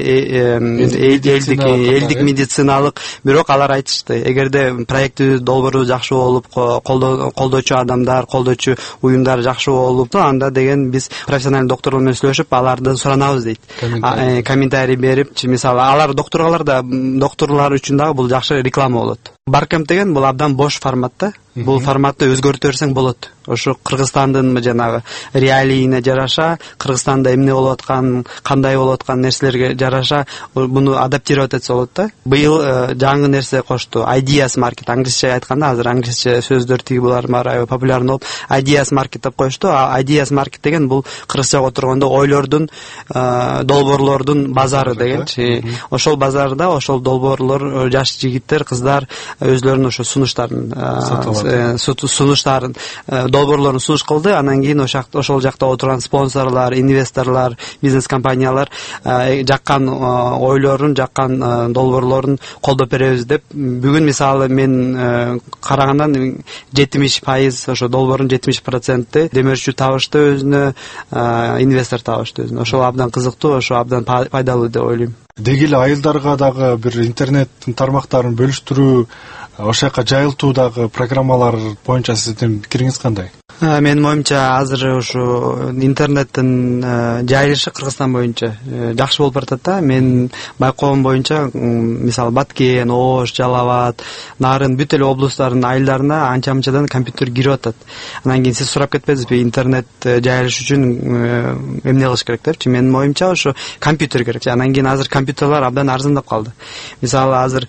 элдик элдик медициналык, бирок алар айтышты, эгерде проекти долбоору жакшы болуп, колдоочу адамдар, колдоочу уюмдар жакшы болуп, анда деген биз профессиональный доктурлар менен сүйлөшүп, алардан суранабыз дейт. Комментарий берип, мисалы алар докторлор да, доктурлар үчүн дагы бул жакшы реклама болот. Баркамп деген бул абдан бош формат да. Бул форматты өзгөртө берсең болот. Ошо Кыргызстандын жанагы реалийине жараша, Кыргызстанда эмне болуп аткан, кандай болуп аткан нерселерге жараша буну адаптировать этсе болот да. Быйыл жаңы нерсе кошту. Ideas Market, англисче айтканда, азыр англисче сөздөр тиги булар аябай популярный болуп, Ideas Market деп коюшту. Ideas Market деген бул кыргызчага отургондо ойлордун, долбоорлордун базары дегенчи. Ошол базарда ошол долбоорлор, жаш жигиттер, кыздар өзлөрүнүн ошо сунуштарын сунуштарын долбоорлорун сунуш кылды. Анан кийин ошол жакта отурган спонсорлор, инвесторлор, бизнес компаниялар жаккан ойлорун, жаккан долбоорлорун колдоп беребиз деп. Бүгүн мисалы мен карагандан жетимиш пайыз ошо долбоордун жетимиш проценти демөөрчү табышты өзүнө, инвестор табышты өзүнө. Ошол абдан кызыктуу, ошо абдан пайдалуу деп ойлойм. Деги эле айылдарга дагы бир интернеттин тармактарын бөлүштүрүү, ошол жака жайылтуудагы программалар боюнча сиздин пикириңиз кандай? Менин оюмча азыр ушу интернеттин жайылышы Кыргызстан боюнча жакшы болуп баратат да. Мен байкоом боюнча мисалы Баткен, Ош, Жалал Абад, Нарын бүт эле облустардын айылдарына анча-мынчадан компьютер кирип атат. Анан кийин сиз сурап кетпедиңизби, интернет жайылыш үчүн эмне кылыш керек депчи? Менин оюмча ошо компьютер керек. Анан кийин азыр компьютерлер абдан арзандап калды. Мисалы азыр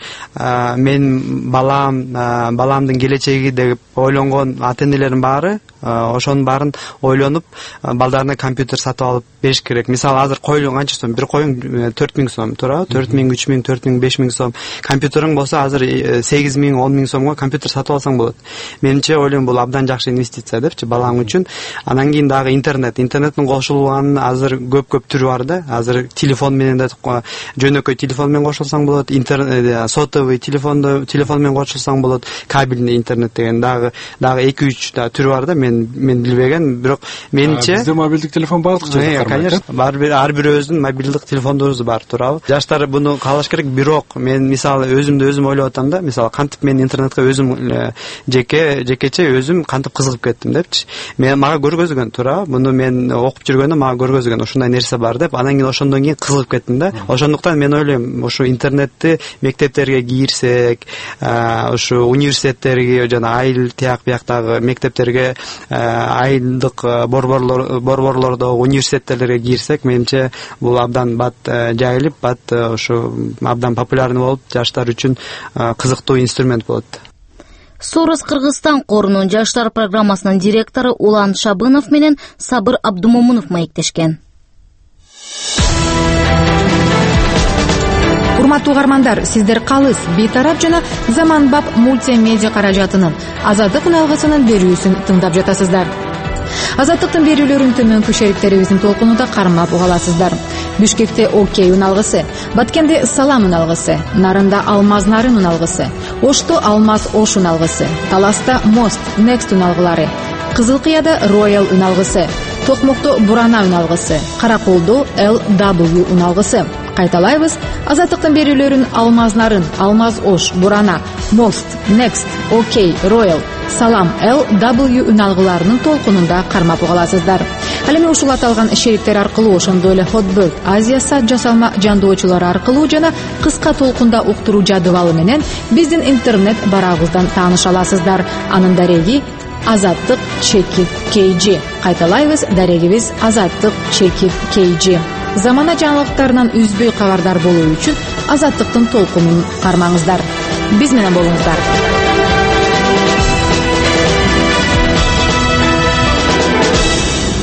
мен балам, баламдын келечеги деп ойлонгон ата-энелердин баары ошонун баарын ойлонуп балдарына компьютер сатып алып бериш керек. Мисалы азыр коюң канча сом? Бир коюң төрт миң сом, туурабы? төрт миң, үч миң, төрт миң, беш миң сом. Компьютериң болсо азыр сегиз миң, он миң сомго компьютер сатып алсаң болот. Менимче ойлойм бул абдан жакшы инвестиция депчи балаң үчүн. Анан кийин дагы интернет, интернеттин кошулганын азыр көп-көп түрү бар да. Азыр телефон менен да жөнөкөй телефон менен кошулсаң болот, интернет сотовый телефондо телефон менен кошулсаң болот, кабельный интернет деген дагы дагы эки үч түрү бар да. Мен мен билбеген, бирок менимче бизде мобилдик телефон баардык жерде бар. Конечно, ар бир ар бирөөбүздүн мобилдик телефондорубуз бар, туурабы? Жаштар буну каалаш керек, бирок мен мисалы өзүмдү өзүм ойлоп атам да. Мисалы кантип мен интернетке өзүм жеке жекече өзүм кантип кызыгып кеттим депчи. Мен мага көргөзгөн, туурабы? Буну мен окуп жүргөндө мага көргөзгөн, ушундай нерсе бар деп. Анан кийин ошондон кийин кызыгып кеттим да. Ошондуктан мен ойлойм, ушу интернетти мектептерге кийирсек, ушу университеттерге жана айыл тияк бияктагы мектептерге, айылдык борборлор борборлордо, университеттерге кирсек, менимче бул абдан бат жайылып, бат ошо абдан популярный болуп, жаштар үчүн кызыктуу инструмент болот. Сорос Кыргызстан корунун жаштар программасынын директору Улан Шабынов менен Сабыр Абдумомунов маектешкен. Урматтуу угармандар, сиздер калыс, бейтарап жана заманбап мультимедиа каражатынын Азаттык үналгысынын берүүсүн тыңдап жатасыздар. Азаттыктын берүүлөрүн төмөнкү шериктерибиздин толкунунда кармап угаласыздар. Бишкекте Окей үналгысы, Баткенде Салам үналгысы, Нарында Алмаз Нарын үналгысы, Ошто Алмаз Ош үналгысы, Таласта Мост Next үналгылары, Кызылкыяда Royal үналгысы, Токмокто Бурана үналгысы, Караколдо Эл дабл ю үналгысы. Кайталайбыз, Азаттыктын берүүлөрүн Алмаз Нарын, Алмаз Ош, Бурана, Мост, Next, Окей, Royal, Салам, Эл дабл ю үналгыларынын толкунунда кармап угаласыздар. Ал эми ушул аталган шериктер аркылуу, ошондой эле Hotbird, Азия сат жасалма жандоочулары аркылуу жана кыска толкунда уктуруу жадыбалы менен биздин интернет барагыбыздан тааныша аласыздар. Анын дареги Азаттык чекит кей джи. Кайталайбыз, дарегибиз Азаттык чекит кей джи. Замана жаңылыктарынан үзбөй кабардар болуу үчүн Азаттыктын толкунун кармаңыздар. Биз менен болуңуздар.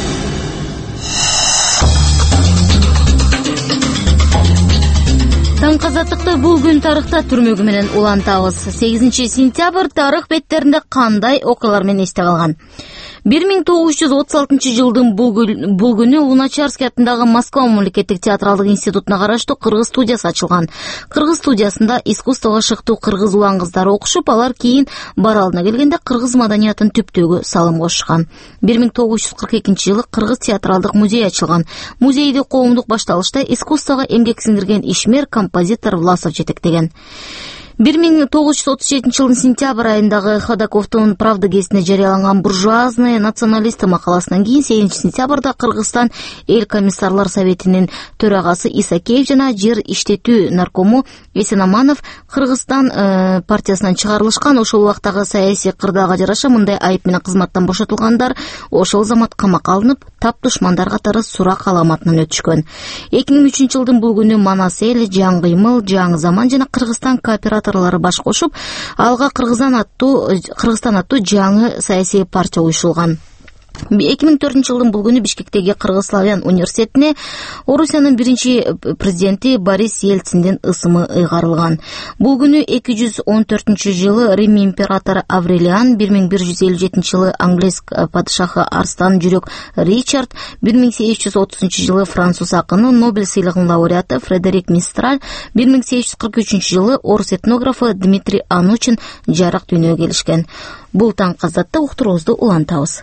Таң Таң казаттыкты бул күн тарыхта түрмөгү менен улантабыз. сегизинчи сентябрь тарых беттеринде кандай окуялар менен эсте калган? бир миң тогуз жүз отуз алтынчы жылдын бул күнү Луначарский атындагы Москва мамлекеттик театралдык институтуна караштуу кыргыз студиясы ачылган. Кыргыз студиясында искусствого шыктуу кыргыз улан кыздары окушуп, алар кийин бар алдына келгенде кыргыз маданиятын түптөөгө салым кошушкан. бир миң тогуз жүз кырк экинчи жылы Кыргыз театралдык музей ачылган. Музейди коомдук башталышта искусствого эмгек сиңдирген ишмер, композитор Власов жетектеген. бир миң тогуз жүз отуз жетинчи жылдын сентябрь айындагы Ходаковдун Правда гезитинде жарыяланган буржуазный националист макаласынан кийин сегизинчи сентябрда Кыргызстан эл комиссарлар советинин төрагасы Исакеев жана жер иштетүү наркому Эсенаманов Кыргызстан э, партиясынан чыгарылышкан. Ошол убактагы саясий кырдаага жараша мындай айып менен кызматтан бошотулгандар ошол замат камакка алынып, тап душмандар катары сурак аламатынан өтүшкөн. эки миң үчүнчү жылдын бул күнү Манас эл, Жаңы кыймыл, Жаңы заман жана Кыргызстан кооператорлору баш кошуп, алга Кыргызстан аттуу Кыргызстан аттуу жаңы саясий партия уюшулган. эки миң төртүнчү жылдын бул күнү Бишкектеги Кыргыз славян университетине Орусиянын биринчи президенти Борис Ельциндин ысымы ыйгарылган. Бул күнү эки жүз он төртүнчү жылы Рим императору Аврелиан, бир миң бир жүз элүү жетинчи жылы англис падышахы Арстан жүрөк Ричард, бир миң сегиз жүз отузунчу жылы француз акыны Нобель сыйлыгынын лауреаты Фредерик Мистраль, бир миң сегиз жүз кырк үчүнчү жылы орус этнографы Дмитрий Анучин жарык дүйнөгө келишкен. Бул таң казатта уктуруубузду улантабыз.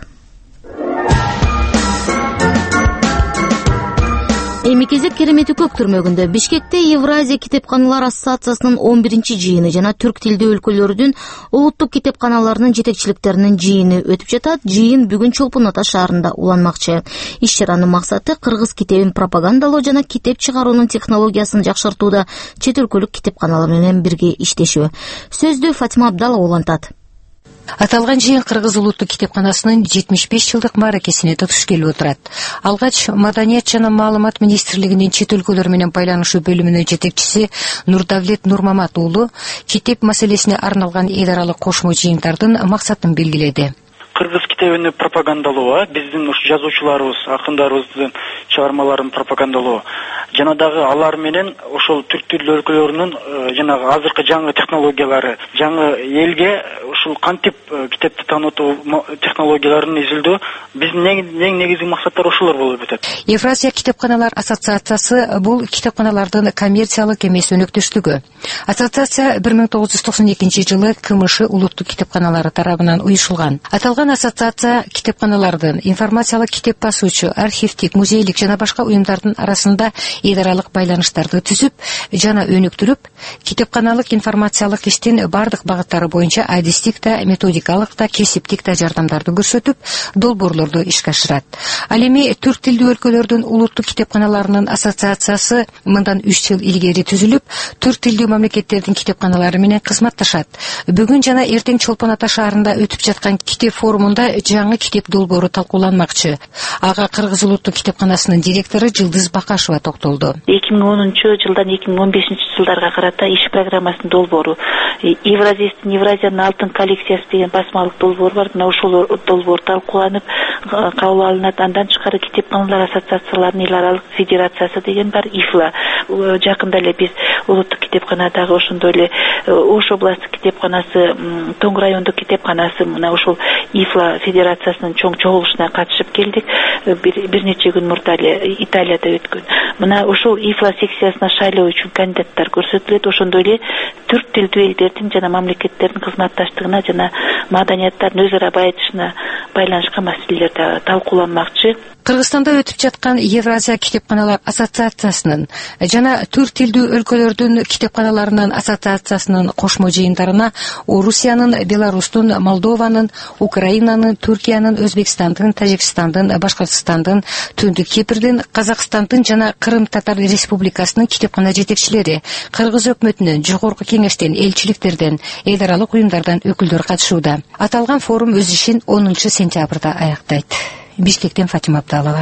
Эми кезек Керемети көк түрмөгүндө. Бишкекте Евразия китепканалар ассоциациясынын он биринчи жыйыны жана түрк тилдүү өлкөлөрдүн улуттук китепканаларынын жетекчиликтеринин жыйыны өтүп жатат. Жыйын бүгүн Чолпон Ата шаарында уланмакчы. Иш-чаранын максаты кыргыз китебин пропагандалоо жана китеп чыгаруунун технологиясын жакшыртууда чет өлкөлүк китепканалар менен бирге иштешүү. Сөздү Фатима Абдалова улантат. Аталган жыйын Кыргыз улуттук китепканасынын жетимиш беш жылдык мааракесине туш келип отурат. Алгач Маданият жана маалымат министрлигинин чет өлкөлөр менен байланышуу бөлүмүнүн жетекчиси Нурдавлет Нурмамат уулу китеп маселесине арналган эл аралык кошмо жыйынтардын максатын белгиледи. Кыргыз китебини пропагандалоо, биздин ушу жазуучуларыбыз, акындарыбыздын чыгармаларын пропагандалоо жана дагы алар менен ошол түрк тилдүү өлкөлөрүнүн жанагы азыркы жаңы технологиялары, жаңы элге ушул кантип китепти таанытуу технологияларын изилдөө биздин эң негизги максаттар ошолор болуп атат. Евразия китепканалар ассоциациясы бул китепканалардын коммерциялык эмес өнөктөштүгү. Ассоциация бир миң тогуз жүз токсон экинчи жылы КМШ улуттук китепканалары тарабынан уюшулган. Аталган ассоциация китепканалардын информациялык китеп басуучу, архивдик, музейлик жана башка уюмдардын арасында эл аралык байланыштарды түзүп жана өнүктүрүп, китепканалык информациялык иштин бардык багыттары боюнча адистик да, методикалык да, кесиптик да жардамдарды көрсөтүп, долбоорлорду ишке ашырат. Ал эми түрк тилдүү өлкөлөрдүн улуттук китепканаларынын ассоциациясы мындан үч жыл илгери түзүлүп, түрк тилдүү мамлекеттердин китепканалары менен кызматташат. Бүгүн жана эртең Чолпон Ата шаарында өтүп жаткан китеп форумунда жаңы китеп долбоору талкууланмакчы. Ага Кыргыз улуттук китепканасынын директору Жылдыз Бакашева токтолду. эки миң онунчу жылдан эки миң он бешинчи жылдарга карата иш программасынын долбоору, Евразиянын Евразиянын алтын коллекциясы деген басмалык долбоор бар. Мына ошол долбоор талкууланып кабыл алынат. Андан тышкары китепканалар ассоциацияларынын эл аралык федерациясы деген бар, ИФЛА. Жакында эле биз улуттук китепканадагы ошондой эле Ош областтык китепканасы, Тоң райондук китепканасы мына ошол ИФЛА федерациясынын чоң чогулушуна катышып келдик. Бир, бир нече күн мурда эле Италияда өткөн. Мына ошол ИФЛА секциясына шайлоо үчүн кандидаттар көрсөтүлөт. Ошондой эле түрк тилдүү элдердин жана мамлекеттердин кызматташтыгына жана маданияттардын өз ара байытышына байланышкан маселелер да талкууланмакчы. Кыргызстанда өтүп жаткан Евразия китепканалар ассоциациясынын жана түрк тилдүү өлкөлөрдүн китепканаларынын ассоциациясынын кошмо жыйындарына Орусиянын, Беларустун, Молдованын, Украинанын, Түркиянын, Өзбекстандын, Тажикстандын, Башкортостандын, Түндүк Кипрдин, Казакстандын жана Кырым Татар Республикасынын китепкана жетекчилери, Кыргыз өкмөтүнүн, жогорку кеңештен, элчиликтерден, эл аралык уюмдардан өкүлдөр катышууда. Аталган форум өз ишин онунчу сентябрда аяктайт. Бишкектен Фатима Абдалова.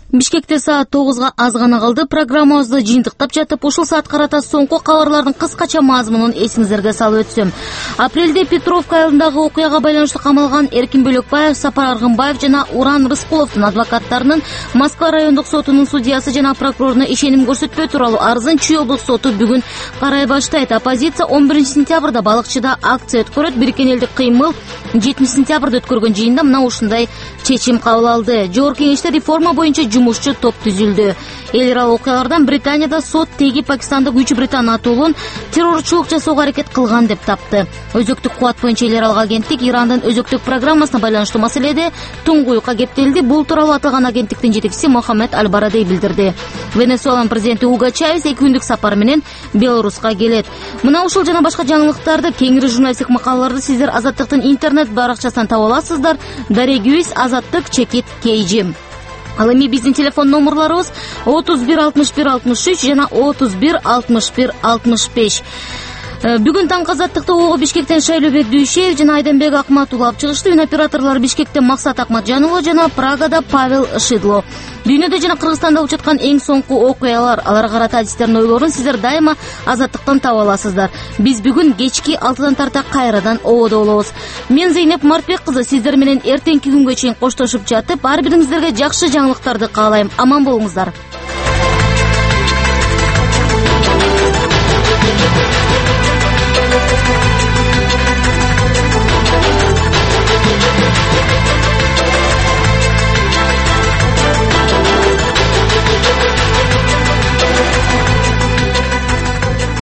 Бишкекте саат тогузга аз гана калды. Программабызды жыйынтыктап жатып, ушул саат карата соңку кабарлардын кыскача мазмунун эсиңиздерге салып өтсөм. Апрелде Петровка айылындагы окуяга байланыштуу камалган Эркин Бөлөкбаев, Сапар Аргынбаев жана Уран Рыскуловдун адвокаттарынын Москва райондук сотунун судьясы жана прокуроруна ишеним көрсөтпөө тууралуу арызын Чүй облустук соту бүгүн карай баштайт. Оппозиция он биринчи сентябрда Балыкчыда акция өткөрөт. Бириккен элдик кыймыл жетинчи сентябрда өткөргөн жыйында мына ушундай чечим кабыл алды. Жогорку кеңеште реформа боюнча жумушчу топ түзүлдү. Эл аралык окуялардан Британияда сот теги Пакистандык үч британ атуулун террорчулук жасоого аракет кылган деп тапты. Өзөктүк кубат боюнча эл аралык агенттик Ирандын өзөктүк программасына байланыштуу маселеде туңгуюкка кептелди. Бул тууралуу аталган агенттиктин жетекчиси Мохаммед Аль-Барадей билдирди. Венесуэланын президенти Уго Чавес эки күндүк сапар менен Беларуска келет. Мына ушул жана башка жаңылыктарды, кеңири журналисттик макалаларды сиздер Азаттыктын интернет баракчасынан таба аласыздар. Дарегюис Азаттык чекит Кейжим. Ал эми биздин телефон номерлорубуз отуз бир алтымыш бир алтымыш үч жана отуз бир алтымыш бир алтымыш беш. Бүгүн таңкы Азаттыкта ого Бишкектен Шайлообек Дүйшеев жана Айдамбек Акматулов алып чыгышты. Үн операторлор Бишкекте Максат Акматжанұлы жана Прагада Павел Шидло. Дүйнөдө жана Кыргызстанда болуп жаткан эң соңку окуялар, аларга карата адистердин ойлорун сиздер дайыма Азаттыктан таба аласыздар. Биз бүгүн кечки алтыдан тарта кайрадан ободо болобуз. Мен Зейнеп Мартбек кызы сиздер менен эртеңки күнгө чейин коштошуп жатып, ар бириңиздерге жакшы жаңылыктарды каалайм. Аман болуңуздар.